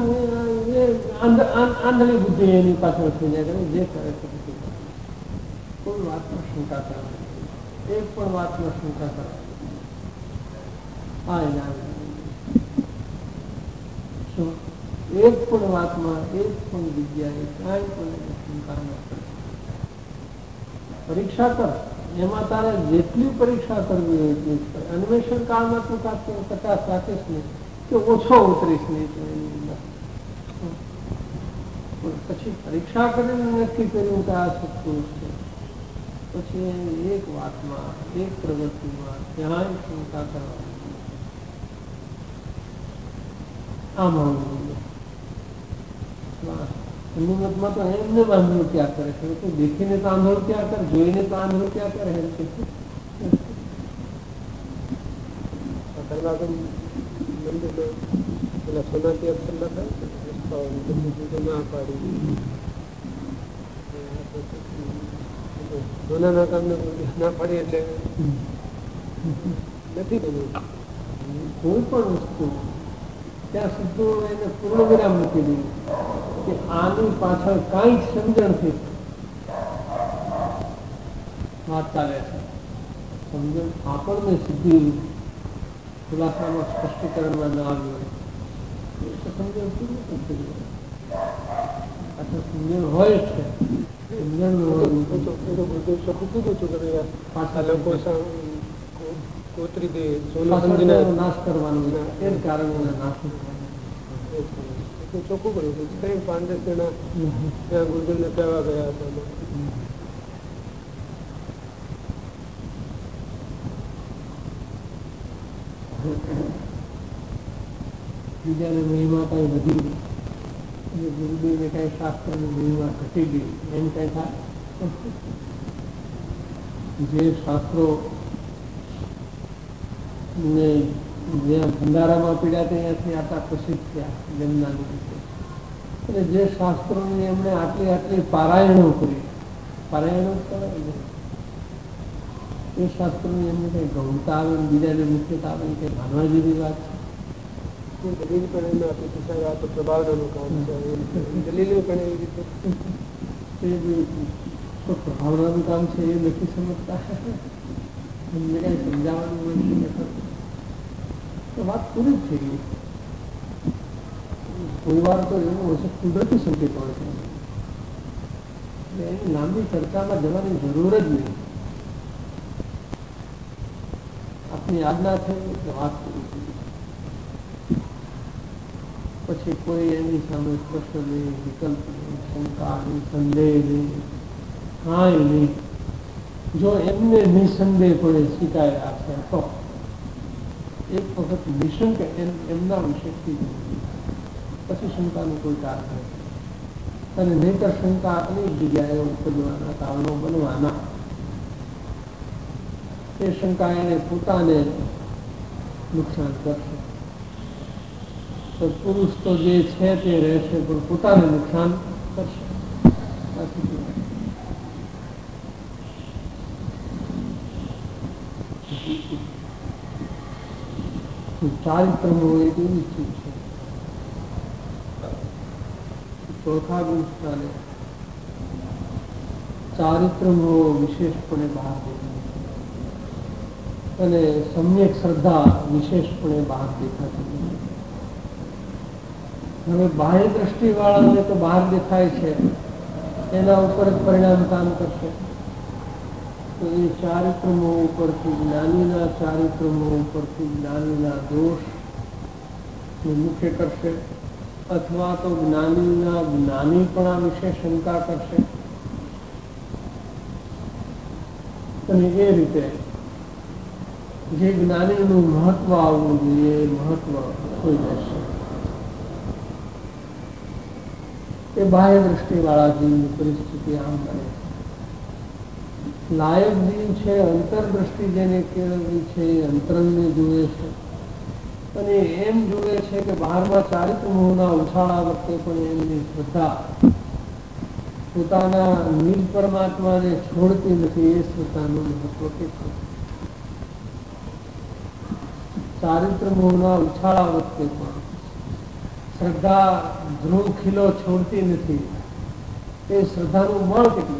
આંધળી બુદ્ધિ એની પાછળ થઈ જાય કરે, જે કરે છે કોઈ વાતમાં શંકા કરે, એક પણ વાતમાં શંકા કરે. શું એક પણ વાતમાં, એક પણ જગ્યાએ કાંઈ પણ શંકા ન કરે. પરીક્ષા કર, એમાં તારે જેટલી પરીક્ષા કરવી હોય એટલી કર. અન્વેષણ કાળમાં તું 50 રાખીશ નહીં કે ઓછો ઉતરીશ નહીં તો એની અંદર. પછી પરીક્ષા કરીને નક્કી કર્યું કે આ સત્પુરુષ છે, પછી એક વાતમાં, એક પ્રવૃત્તિમાં ક્યાંય શંકા કરવાની. આમાં હનુમતમાં તો એમને આંધળું ક્યાં કરે છે, તો દેખીને તો આંધળું ક્યાં કરે, જોઈને તો આંધળું ક્યાં કરે. સોનાથી અક્ષર લખાય ના પાડી, સોનાના કામને ના પાડી એટલે નથી બન્યું. કોઈ પણ વસ્તુ ત્યાં સીધું એને પૂર્ણ વિરામ મૂકી દીધું કે આની પાછળ કાંઈ સમજણથી વાત ચાલે છે. સમજણ આપણને સીધી ખુલાસામાં સ્પષ્ટીકરણમાં ના આવ્યું હોય તો સમજણ પૂરું નથી. પાછળ સમજણ હોય છે, સમજણ કોતરી દે નાશ કરવાનો એ જ કારણે નાશ ચોખ્ખું કર્યું. કઈ 5-10 જણા ત્યાં ગુરુજન ને કહેવા ગયા હતા. બીજાને મહિમા કઈ વધી ગઈ, ગુરુદેવને કઈ શાસ્ત્રની મહિમા ઘટી ગઈ, એમ કઈ થાય. જે શાસ્ત્રો ને જ્યાં ભંડારામાં પીડ્યા ત્યાંથી આટલા પ્રસિદ્ધ થયા જમનાની રીતે. અને જે શાસ્ત્રોની એમણે આટલી પારાયણો કરી, પારાયણો કરાય ને એ શાસ્ત્રોની એમને કઈ ગૌણતા આવે, બીજાને મુખ્યતા આવે, કઈ માનવા જેવી વાત છે. દલીલ પણ એમને આપી કે સાહેબ આ તો પ્રભાવનાનું કામ છે, દલીલો પણ એવી રીતે પ્રભાવનાનું કામ છે એ નથી સમજતા. એમને કઈ સમજાવવાનું નથી તો વાત પૂરી જ થઈ ગઈ. કોઈ વાર તો એવું હશે કુદરતી સંકેત હોય છે, એટલે એની લાંબી ચર્ચામાં જવાની જરૂર જ નહીં. આપની આજ્ઞા છે કે વાત પૂરી થઈ ગઈ. પછી કોઈ એની સામે પ્રશ્ન નહીં, વિકલ્પ નહીં, શંકા નહીં, સંદેહ નહીં, કાંઈ નહીં. જો એમને નિસંદેહપણે સ્વીકાર્યા છે તો એક વખત નિશંક એમના વિશેથી પછી શંકાનું કોઈ કારણ નથી. અને નહીતર શંકા અનેક જગ્યાએ ઉપજવાના કારણો બનવાના. એ શંકા એને પોતાને નુકસાન કરશે. તો પુરુષ તો જે છે તે રહેશે પણ પોતાને નુકસાન કરશે. ચારિત્રનું એક એવી ચીજ છે. ચોથા ગુણ સ્થાને ચારિત્રનો વિશેષપણે બહાર દેખાય અને સમ્યક શ્રદ્ધા વિશેષપણે બહાર દેખાતી નથી. હવે બાહ્ય દ્રષ્ટિ વાળાને તો બહાર દેખાય છે, એના ઉપર જ પરિણામ કામ કરશે. તો એ ચારિત્રમો ઉપરથી, જ્ઞાનીના ચારિત્રમો ઉપરથી જ્ઞાનીના દોષ મુખ્ય કરશે, અથવા તો જ્ઞાનીના જ્ઞાનીપણા વિશે શંકા કરશે, અને એ રીતે જે જ્ઞાનીનું મહત્વ આવવું જોઈએ એ મહત્વ ખોઈ જશે. એ બાહ્ય દ્રષ્ટિ વાળા જીવની પરિસ્થિતિ આમ બને. લાયક જીવ છે, અંતરદ્રષ્ટિ જેને કેળવવી છે એ અંતરંગને જુએ છે, અને એમ જુએ છે કે બહારમાં ચારિત્ર મોહના ઉછાળા વખતે પણ એમની શ્રદ્ધા પોતાના નિજ પરમાત્માને છોડતી નથી. એ શ્રદ્ધાનું મહત્વ કેટલું. ચારિત્ર મોહના ઉછાળા વખતે પણ શ્રદ્ધા ધ્રુવ ખીલો છોડતી નથી. એ શ્રદ્ધાનું બળ કેટલું.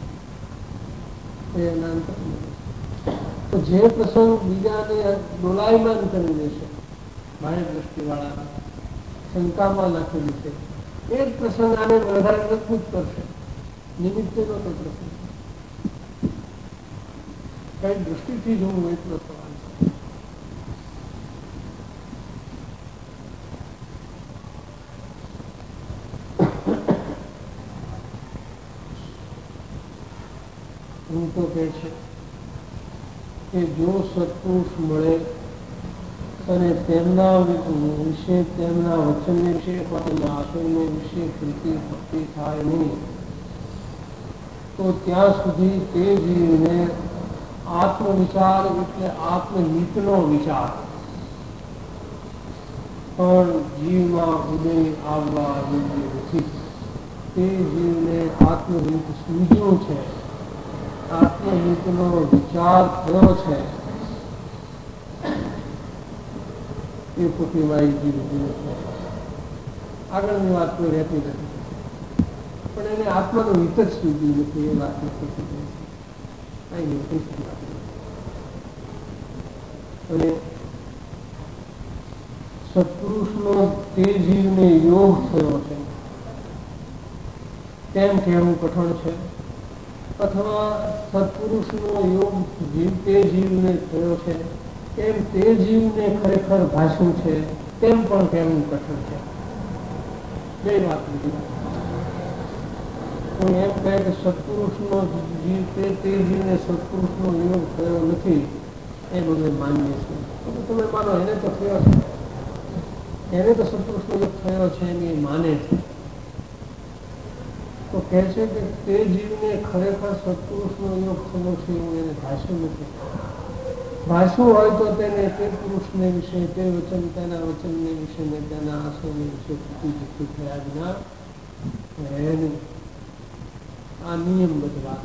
તો જે પ્રસંગ બીજાને ડોલાયમાન કરી દેશે, બાહ્ય દ્રષ્ટિ વાળા શંકામાં નાખી દેશે, એ જ પ્રસંગ આને વધારે મજબૂત કરશે. નિમિત્તે નો તો પ્રસંગ કઈ દૃષ્ટિથી જોવું એટલો સવાલ છે. હું તો કહે છે કે જો સત્પુરુષ મળે અને તેમના વિશે, તેમના વચન વિશે, આચરણ વિશે પ્રીતિ ભક્તિ થાય નહીં, તો ત્યાં સુધી તે જીવને આત્મવિચાર એટલે આત્મહિતનો વિચાર પણ જીવમાં ઉદય આવવા યોગ્ય નથી. તે જીવને આત્મહિત સૂઝ્યું છે, આત્મહિતનો વિચાર થયો છે, એ પોતીવાય જીવ છે. આગળની વાત કોઈ રહેતી નથી, પણ એને આત્માનું હિત જ સૂઝ્યું નથી. એ વાત નથી. અને સત્પુરુષનો તે જીવને યોગ થયો છે તેમ કહેવું કઠણ છે, અથવા સત્પુરુષનો યોગ તે જીવને થયો છે એમ તે જીવને ખરેખર ભાષું છે તેમ પણ કહેવું કઠણ છે. બે વાત નથી. કોઈ એમ કહે કે સત્પુરુષનો જીવ તે જીવને સત્પુરુષનો યોગ થયો નથી એમ અમે માનીએ છીએ. તમે માનો એને તો થયો છે, એને તો સત્પુરુષનો યોગ થયો છે એમ એ માને છે. તો કહે છે કે તે જીવને ખરેખર સત્પુરુષનો યોગ થયો છે એવું એને ભાષ્યું નથી. ભાષ્યું હોય તો તેને તે પુરુષને વિશે, તે વચન, તેના વચનને વિશે ને તેના આશયને વિશે જુક્તિ થયા વિના આ નિયમબદ્ધ વાત.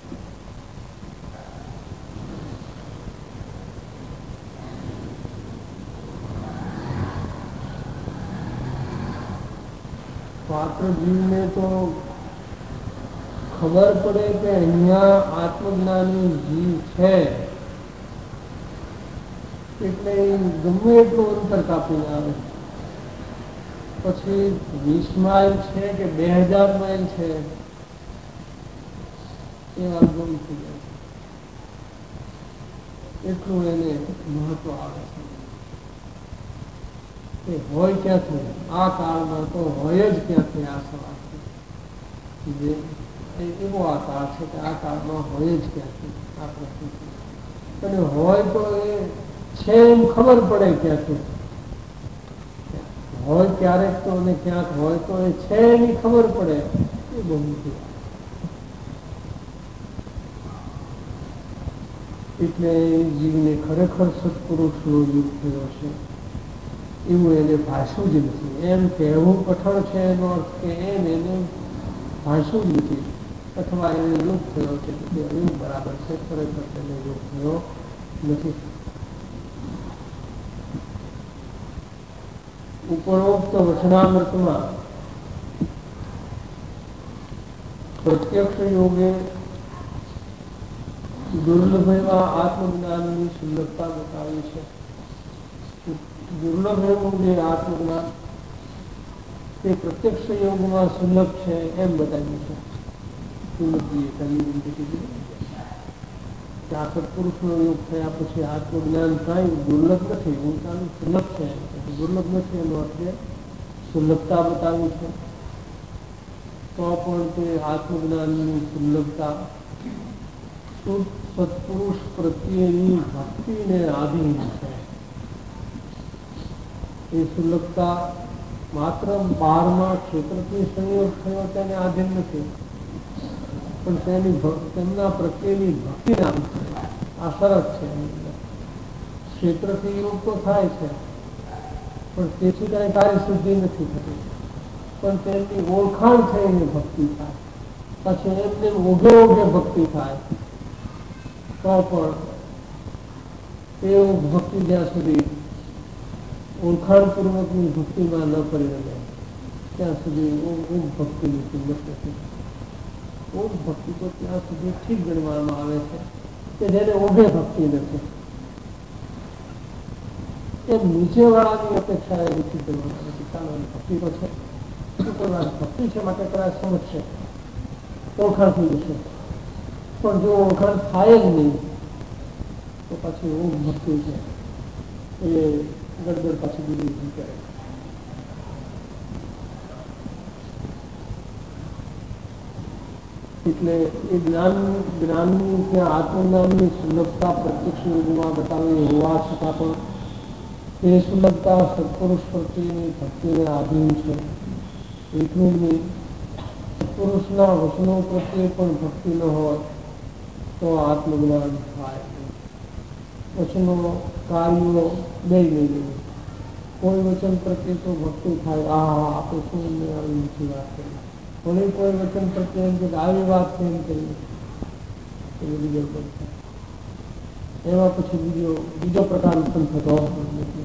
પાત્ર જીવને તો ખબર પડે કે અહીંયા આત્મજ્ઞાની જીવ છે એટલે ગમે એટલું અંતર કાપીને આવે. પછી 20 માઇલ છે કે 2000 માઇલ છે એ વાત ગમતી જાય, એટલું એને મહત્વ આવે છે. એ હોય ક્યાંથી? આ કાળમાં તો હોય જ ક્યાંથી? આ સવાલ એવો આ કાળ છે કે આ કાળમાં હોય જ ક્યાંથી આ પ્રશ્ન. અને હોય તો એ છે એમ ખબર પડે ક્યાંથી હોય, ક્યારેક તો અને ક્યાંક હોય તો એ છે એની ખબર પડે. એ બહુ મોટી વાત. એટલે જીવને ખરેખર સત્પુરુષનો યુગ થયો છે એવું એને ભાષવું જ નથી. એમ કહેવું કઠણ છે એનો અર્થ કે એમ એને ભાષવું જ નથી, અથવા એને યોગ થયો છે તે એવું બરાબર છે, ખરેખર તેને યોગ થયો નથી. ઉપરોક્ત વચનામૃતમાં પ્રત્યક્ષ યોગે દુર્લભ એવા આત્મજ્ઞાનની સુલભતા બતાવી છે. દુર્લભ એવું જે આત્મજ્ઞાન તે પ્રત્યક્ષ યોગમાં સુલભ છે એમ બતાવ્યું છે. સુલભજીએ કે આ સત્પુરુષનો યોગ થયા પછી આત્મજ્ઞાન કાંઈ દુર્લભ નથી, ઉલટાનું સુલભ છે. દુર્લભ નથી એનો અર્થ સુલભતા બતાવી છે. તો પણ તે આત્મજ્ઞાનની સુલભતા સત્પુરુષ પ્રત્યેની ભક્તિને આધીન છે. એ સુલભતા માત્ર 12મા ક્ષેત્રથી સંયોગ થયો તેને આધીન નથી, પણ તેમના પ્રત્યેની ભક્તિના આ શરત છે. ક્ષેત્રથી યોગ તો થાય છે, પણ તેથી કાંઈ કાર્યસિદ્ધિ નથી થતી. પણ તેમની ઓળખાણ થઈને ભક્તિ થાય, પછી એમને ઓઘે ઓઘે ભક્તિ થાય, તો પણ એ ભક્તિ જ્યાં સુધી ઓળખાણપૂર્વકની ભક્તિમાં ન પરિણમે ત્યાં સુધી ભક્તિની કિંમત નથી. ભક્તિ તો ત્યાં સુધી ઠીક ગણવામાં આવે છે કે જેને ઓઘે ભક્તિ નથી. એ નીચેવાળાની અપેક્ષા એ રુચિ કરવામાં આવે છે. ચાલો ભક્તિ તો છે, કોઈ વાર ભક્તિ છે માટે કદાચ સમજશે, ઓળખાણ થઈ જશે. પણ જો ઓળખાણ થાય જ નહીં તો પછી ભક્તિ છે એ ગડબડ પાછી બીજી કરે. એટલે એ જ્ઞાનની ત્યાં આત્મજ્ઞાનની સુલભતા પ્રત્યક્ષ યોગમાં બતાવી હોવા છતાં પણ એ સુલભતા સત્પુરુષ પ્રત્યેની ભક્તિને આધીન છે. એટલું જ નહીં, સત્પુરુષના વચનો પ્રત્યે પણ ભક્તિ ન હોય તો આત્મજ્ઞાન થાય. વચનો કાર્યો બે નહીં. કોઈ વચન પ્રત્યે તો ભક્તિ થાય, આપણે શું આવી મીઠી વાત કરી, પણ કોઈ વચન પ્રત્યે એમ કે આવી વાત કેમ કરી, એ બીજો એમાં પછી બીજો પ્રકાર ઉત્પન્ન થતો નથી.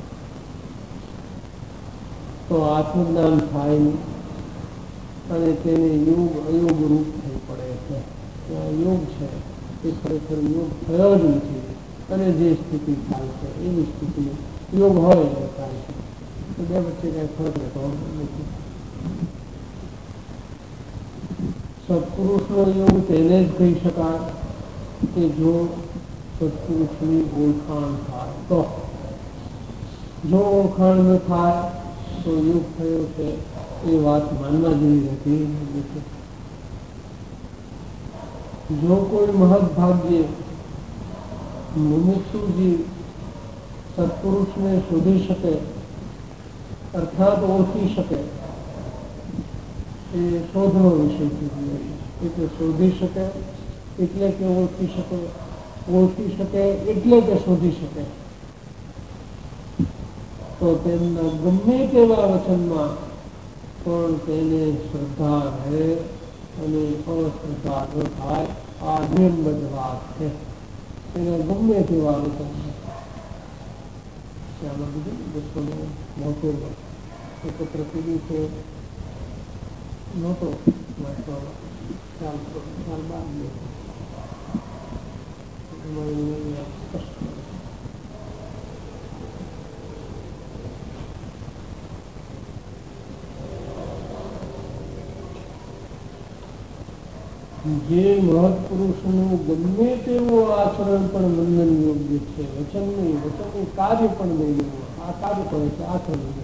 તો આત્મજ્ઞાન થાય નહીં અને તેને યોગ અયોગ રૂપ થઈ પડે છે. ત્યાં યોગ છે એ ખરેખર યોગ થયો જ નથી, અને જે સ્થિતિ થાય છે એવી સ્થિતિ યોગ હોય એટલે થાય છે. તો બે વચ્ચે કઈ ફરક રહેતો નથી. સત્પુરુષનો યોગ તેને જ કહી શકાય કે જો સત્પુરુષની ઓળખાણ થાય તો. જો ઓળખાણ ન થાય તો યોગ થયો છે એ વાત માનવા જેવી રહેતી નથી. જો કોઈ મહદભાગ્યે મુમુક્ષુજી સત્પુરુષને શોધી શકે, અર્થાત ઓળખી શકે, એ શોધનો વિષય છે. એટલે શોધી શકે એટલે કે ઓળખી શકે, ઓળખી શકે એટલે કે શોધી શકે, તો તેમના ગમે તેવા વચનમાં પણ તેને શ્રદ્ધા રહે અને અશ્રદ્ધા ન થાય. આ નિયમબદ્ધ વાત છે. એને ગમે તેવા વચનમાં આમાં બીજું 270 એકત્ર પીડી છે નહોતો વાંચવામાં ખ્યાલ બાદ જે મહત્પુરુષનું ગમે તેવું આચરણ પણ બંધન યોગ્ય છે. વચન નહીં, વચનનું કાર્ય પણ નહીં. આ કાર્ય કરે છે, આચરણ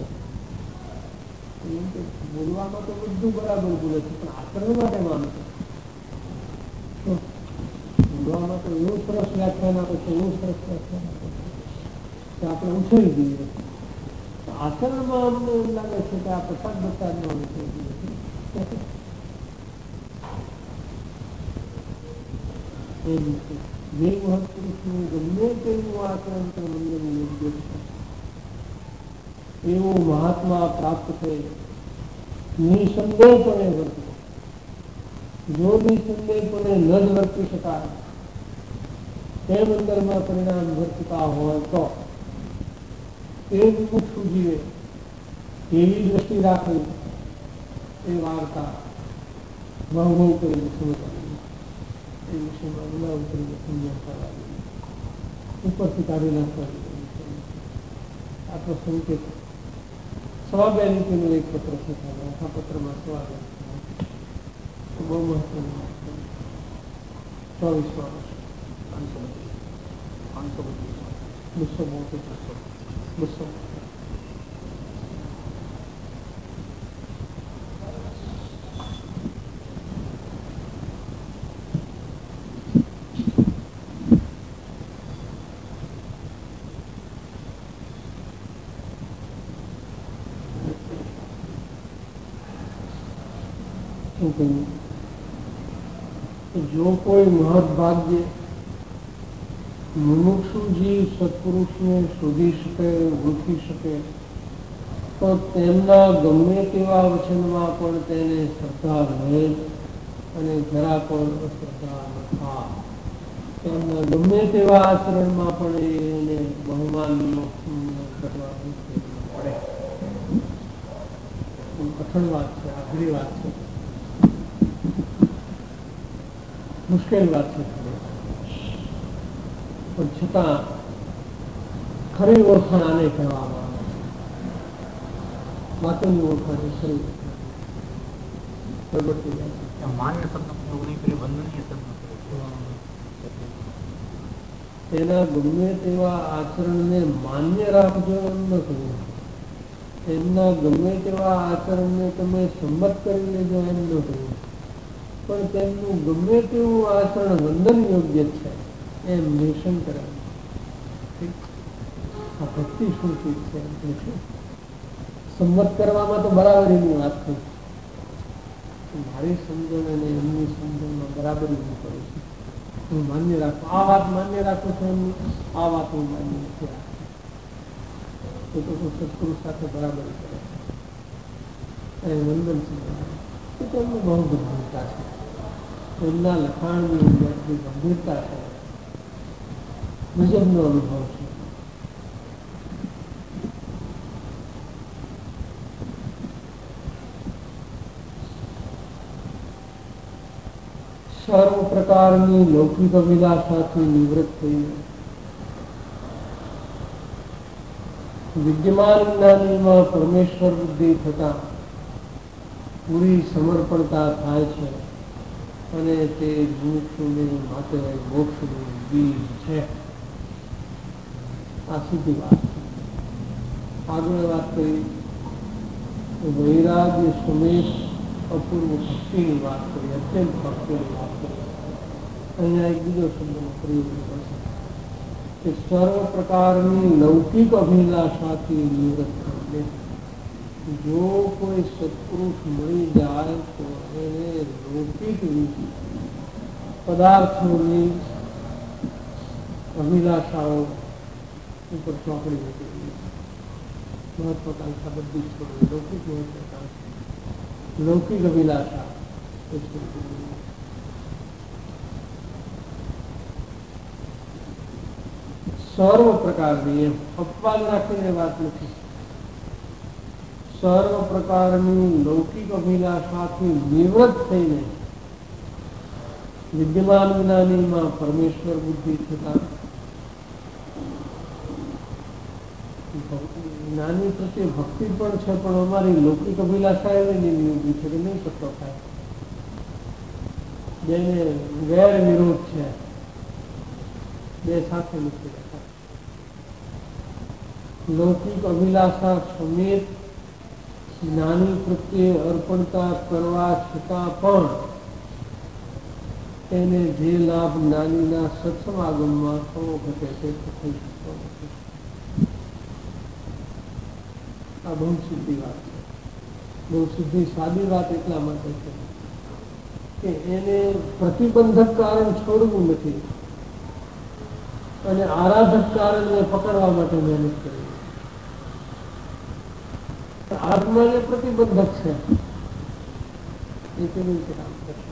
બોલવામાં તો બધું બરાબર બોલે છે, પણ આચરણ માટે માને છે. બોલવામાં તો એવું સરસ વ્યાખ્યાન આપે છે, એવું સરસ વ્યાખ્યાન આપે છે કે આપણે ઉછળી દઈએ. આચરણમાં અમને એવું લાગે છે કે આ પ્રસાદ બતાડમાં ઉછળી દઈએ. જે મહત્પુરુષનું ગમે તેવું આચરણ પણ યોગ્ય છે એવો મહાત્મા પ્રાપ્ત થઈ નિસંદેહપણે વર્તે. જો નિસંદેહપણે ન જ વર્તી શકાય તેમ અંદરમાં પરિણામ વર્તતા હોય તો તે મુમુક્ષુ જીવે એવી દ્રષ્ટિ રાખવી, એ વાર્તા બહુ કરી સમજવાની. એ વિષયમાં ઉલા ઉતરીને પુણ્ય કરવા જોઈએ, ઉપરથી કાઢી નાખવા જોઈએ. આ તો સંકેત સવા નીતિનું એક પત્ર છે, આખા પત્રમાં સવા બહુ મહત્વનું 24 232 જો કોઈ મહદભાગ્ય મુમુક્ષુજી સત્પુરુષને શોધી શકે, ઓળખી શકે, તો તેમના ગમે તેવા વચનમાં પણ તેને શ્રદ્ધા રહે અને જરા પણ અશ્રદ્ધા ન થાય. તેમના ગમે તેવા આચરણમાં પણ એને બહુમાન કરવાનું પડે. કઠણ વાત છે, આઘરી વાત છે, મુશ્કેલ વાત છે, પણ છતાં ખરી ઓળખાણ આને કહેવામાં આવે. વાતોની ઓળખાણ ખરી પ્રગટી જાય છે. માન્ય શબ્દ વંદનીય શબ્દ તેના ગમે તેવા આચરણને માન્ય રાખજો એમ ન કહ્યું. એમના ગમે તેવા આચરણને તમે સંમત કરી લેજો એમ ન કહ્યું, પણ તેમનું ગમે તેવું આચરણ વંદન યોગ્ય છે એમ નિર્શન કરાવ્યું. આ ભક્તિ શું ચીજ છે સંમત કરવામાં તો બરાબરીની વાત થઈ. મારી સમજણ અને એમની સમજણમાં બરાબરી હું કરું છું. હું માન્ય રાખું, આ વાત માન્ય રાખું છું, એમની આ વાત હું માન્ય નથી રાખું. એ તો સત્પુરુષ સાથે બરાબરી કરે છે. વંદન સમજાવે તેમની બહુ ગંભીરતા છે. એમના લખાણની અંદર જે ગંભીરતા છે, મુજબનો અનુભવ છે. સર્વ પ્રકારની લૌકિક અભિલાષાથી નિવૃત્ત થઈ વિદ્યમાન જ્ઞાનીમાં પરમેશ્વર બુદ્ધિ થતા પૂરી સમર્પણતા થાય છે અને તે મુમુક્ષુની માટે મોક્ષનું બીજ છે. આ સીધી વાત છે. આગળ વાત કરી વૈરાગ્ય સમેત અપૂર્વ ભક્તિની વાત કરી, અત્યંત ભક્તિની વાત કરી. અહીંયા એક બીજો શબ્દનો પ્રયોગ કરશે કે સર્વ પ્રકારની લૌકિક અભિલાષાથી નિવૃત્ત થઈને જો કોઈ સત્પુરુષ મળી જાય તો એને લૌકિક પદાર્થોની અભિલાષાઓ ઉપર ચોકડી મૂકી, મહત્વાકાંક્ષા બધી છોડી લૌકિક મહત્વાકાંક્ષા, લૌકિક અભિલાષા સર્વ પ્રકારની, એમ અપવાદ રાખીને વાત નથી, સર્વ પ્રકારની લૌકિક અભિલાષાથી નિવૃત્ત થઈને વિદ્યમાન જ્ઞાનીમાં પરમેશ્વર બુદ્ધિ થતા જ્ઞાની પ્રત્યે ભક્તિ પણ છે, પણ અમારી લૌકિક અભિલાષા એવી નિર્યોગી છે કે નહીં પતો થાય. બેને ગેર વિરોધ છે, બે સાથે નથી રહેતા. લૌકિક અભિલાષા સમેત જ્ઞાની પ્રત્યે અર્પણતા કરવા છતાં પણ તેને જે લાભ જ્ઞાનીના સત્સમાગમમાં થવો ઘટે તે થઈ શકતો નથી. આ બહુ સીધી વાત છે. બહુ સીધી સાદી વાત એટલા માટે છે કે એને પ્રતિબંધક કારણ છોડવું નથી અને આરાધક કારણને પકડવા માટે મહેનત કરવી. આત્માને પ્રતિબંધક છે એ કેવી રીતે કામ કરશે?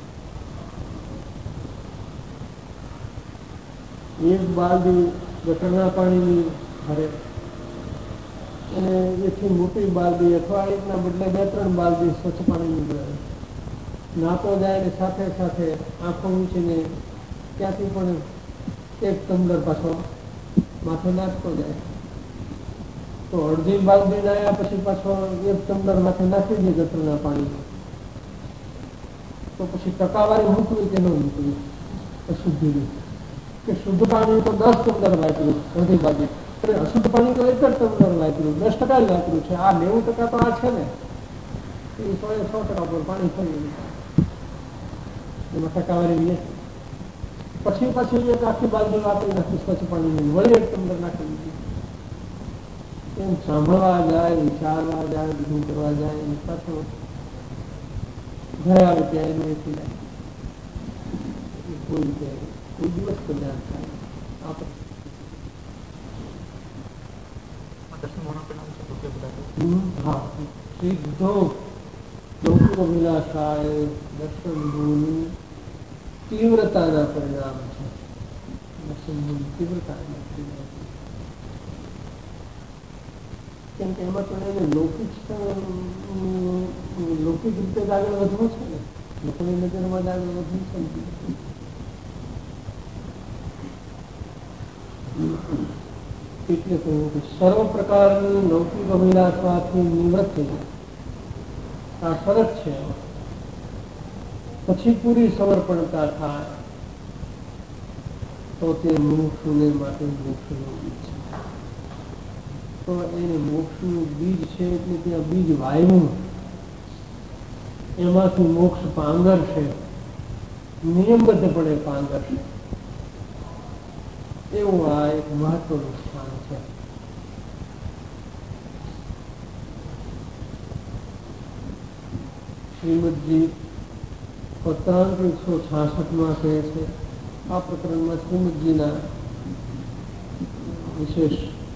એક બાલદી ગટરના પાણીની ભરે અને એથી મોટી બાલદી અથવા એકના બદલે 2-3 બાલદી સ્વચ્છ પાણીની ભરે, નાતો જાય ને સાથે સાથે આંખો ઊંચીને ત્યાંથી પણ એક ટમ્બલર પાછો માથે નાખતો જાય. તો અડધી બાલદી નાયા પછી પાછો એક ટમ્બલર માથે નાખી દે ગટરના પાણી. તો પછી ટકાવારી મૂકવી કે ન મૂકવી અશુદ્ધિની? કે શુદ્ધ પાણી તો 10 ટમ્બલર વાપર્યું અડધી બાજુ, અને અશુદ્ધ પાણી તો 1 જ ટમ્બલર વાપર્યું, 10% જ વાપર્યું છે. આ 90% તો આ છે ને, એ 100% પર પાણી થયું, એમાં ટકાવારી પછી પછી એક આખી બાજુ વાપરી નાખી સ્વચ્છ પાણી વળી 1 ટમ્બલર નાખી દીધી. એમ સાંભળવા જાય, વિચારવા જાય, બધું કરવા જાય, પાછો ઘરે આવે ત્યાં એનું વેચી જાય. કોઈ દિવસ કલ્યાણ થાય. આપણે હા, સીધો લૌકિક અભિલાષા એ દર્શન ભૂની તીવ્રતાના પરિણામ છે. દર્શન ભૂની તીવ્રતાના પરિણામ, કેમ કે એમાં તો એને લૌકિક રીતે જ આગળ વધવું છે ને, લોકોની નજરમાં જ આગળ વધવું છે. એટલે કહ્યું કે સર્વ પ્રકારની લૌકિક અભિલાષાથી નિવૃત્ત થઈ આ શરત છે. પછી પૂરી સમર્પણતા થાય તો તે મોક્ષને માટે મોક્ષનું બીજ છે. તો એને મોક્ષનું બીજ છે એટલે ત્યાં બીજ વાવ્યું, એમાંથી મોક્ષ પાંગર છે, નિયમબદ્ધપણે પાંગર છે. એવું આ એક મહત્વનું સ્થાન છે. શ્રીમદજી પત્રાંક 166 કહે છે, આ પ્રકરણમાં શ્રીમદજીના વિશેષ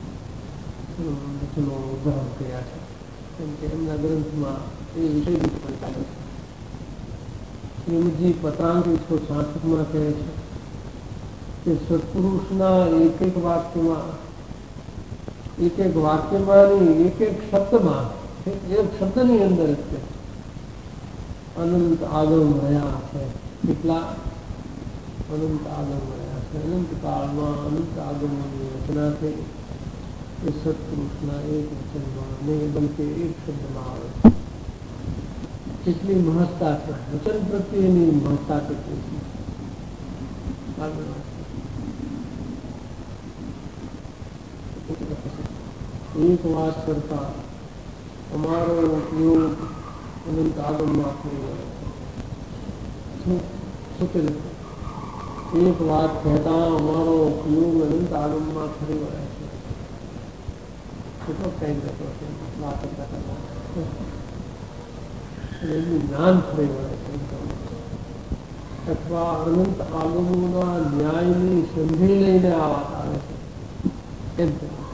વચનો ઉદાહરણ કર્યા છે, કેમ કે એમના ગ્રંથમાં એ વિષય પણ ચાલે છે. શ્રીમદજી પત્રાંક 166 કહે છે કે સત્પુરુષના એક એક વાક્યમાં એક શબ્દમાં, એક શબ્દની અંદર અનંત આગમ રહ્યા છે. કેટલા અનંત આગમ રહ્યા છે? અનંત કાળમાં અનંત આગમોની રચના થઈ એ સત્પુરુષના એક વચનમાં નહીં બલકે એક શબ્દમાં આવે છે. કેટલી મહત્તા છે વચન પ્રત્યેની મહત્તા કેટલી છે. એક વાત કરતા અમારો ઉપયોગ અનંત આગમમાં થઈ ગયો છે. એક વાત કહેતા અમારો ઉપયોગ અનંત આગમમાં ફરી વળે છે. કેટલો ટાઈમ જતો છે વાત કરતા કરતા, એનું જ્ઞાન ફરી વળે છે. અથવા અનંત આગમોના ન્યાયની સંધિ લઈને આ વાત આવે છે. એમ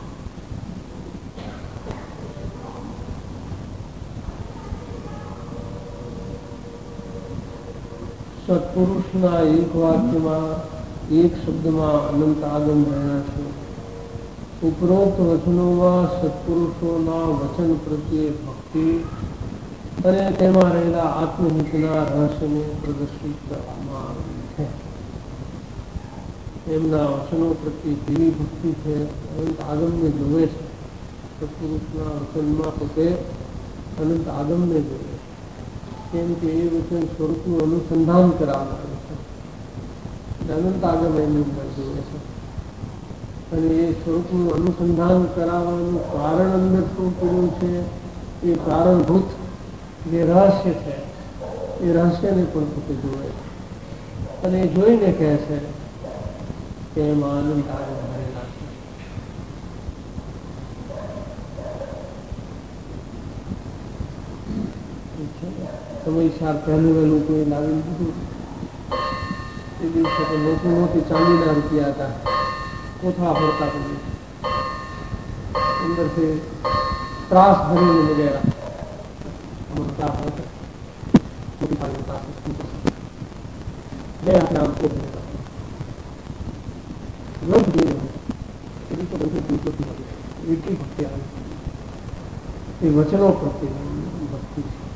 સત્પુરુષના એક વાક્યમાં એક શબ્દમાં અનંત આગમ રહ્યા છે. ઉપરોક્ત વચનોમાં સત્પુરુષોના વચન પ્રત્યે ભક્તિ અને તેમાં રહેલા આત્મહિતના રહસ્યને પ્રદર્શિત કરવામાં આવ્યું છે. એમના વચનો પ્રત્યે કેવી ભક્તિ છે, અનંત આગમને જોવે છે. સત્પુરુષના વચનમાં પોતે અનંત આગમને જોવે છે, કેમ કે એ વચન સ્વરૂપનું અનુસંધાન કરાવનારું છે. અનંત આગમ એની અંદર જોવે છે, અને એ સ્વરૂપનું અનુસંધાન કરાવવાનું કારણ અંદર શું કર્યું છે, એ કારણભૂત જે રહસ્ય છે એ રહસ્યને પણ પોતે જોવે છે, અને એ જોઈને કહે છે કે એમાં અનંત આગમ ભરેલા છે. સમયસાર પહેલું વહેલું કોઈ લાવી દીધું. એ દિવસે તો મોટી ચાંદીના રૂપિયા હતા, કોથળા ભરતા પછી અંદરથી ત્રાસ ભરીને વગેરે બે હાથે આમ એ વચનો પ્રત્યે ભક્તિ છે.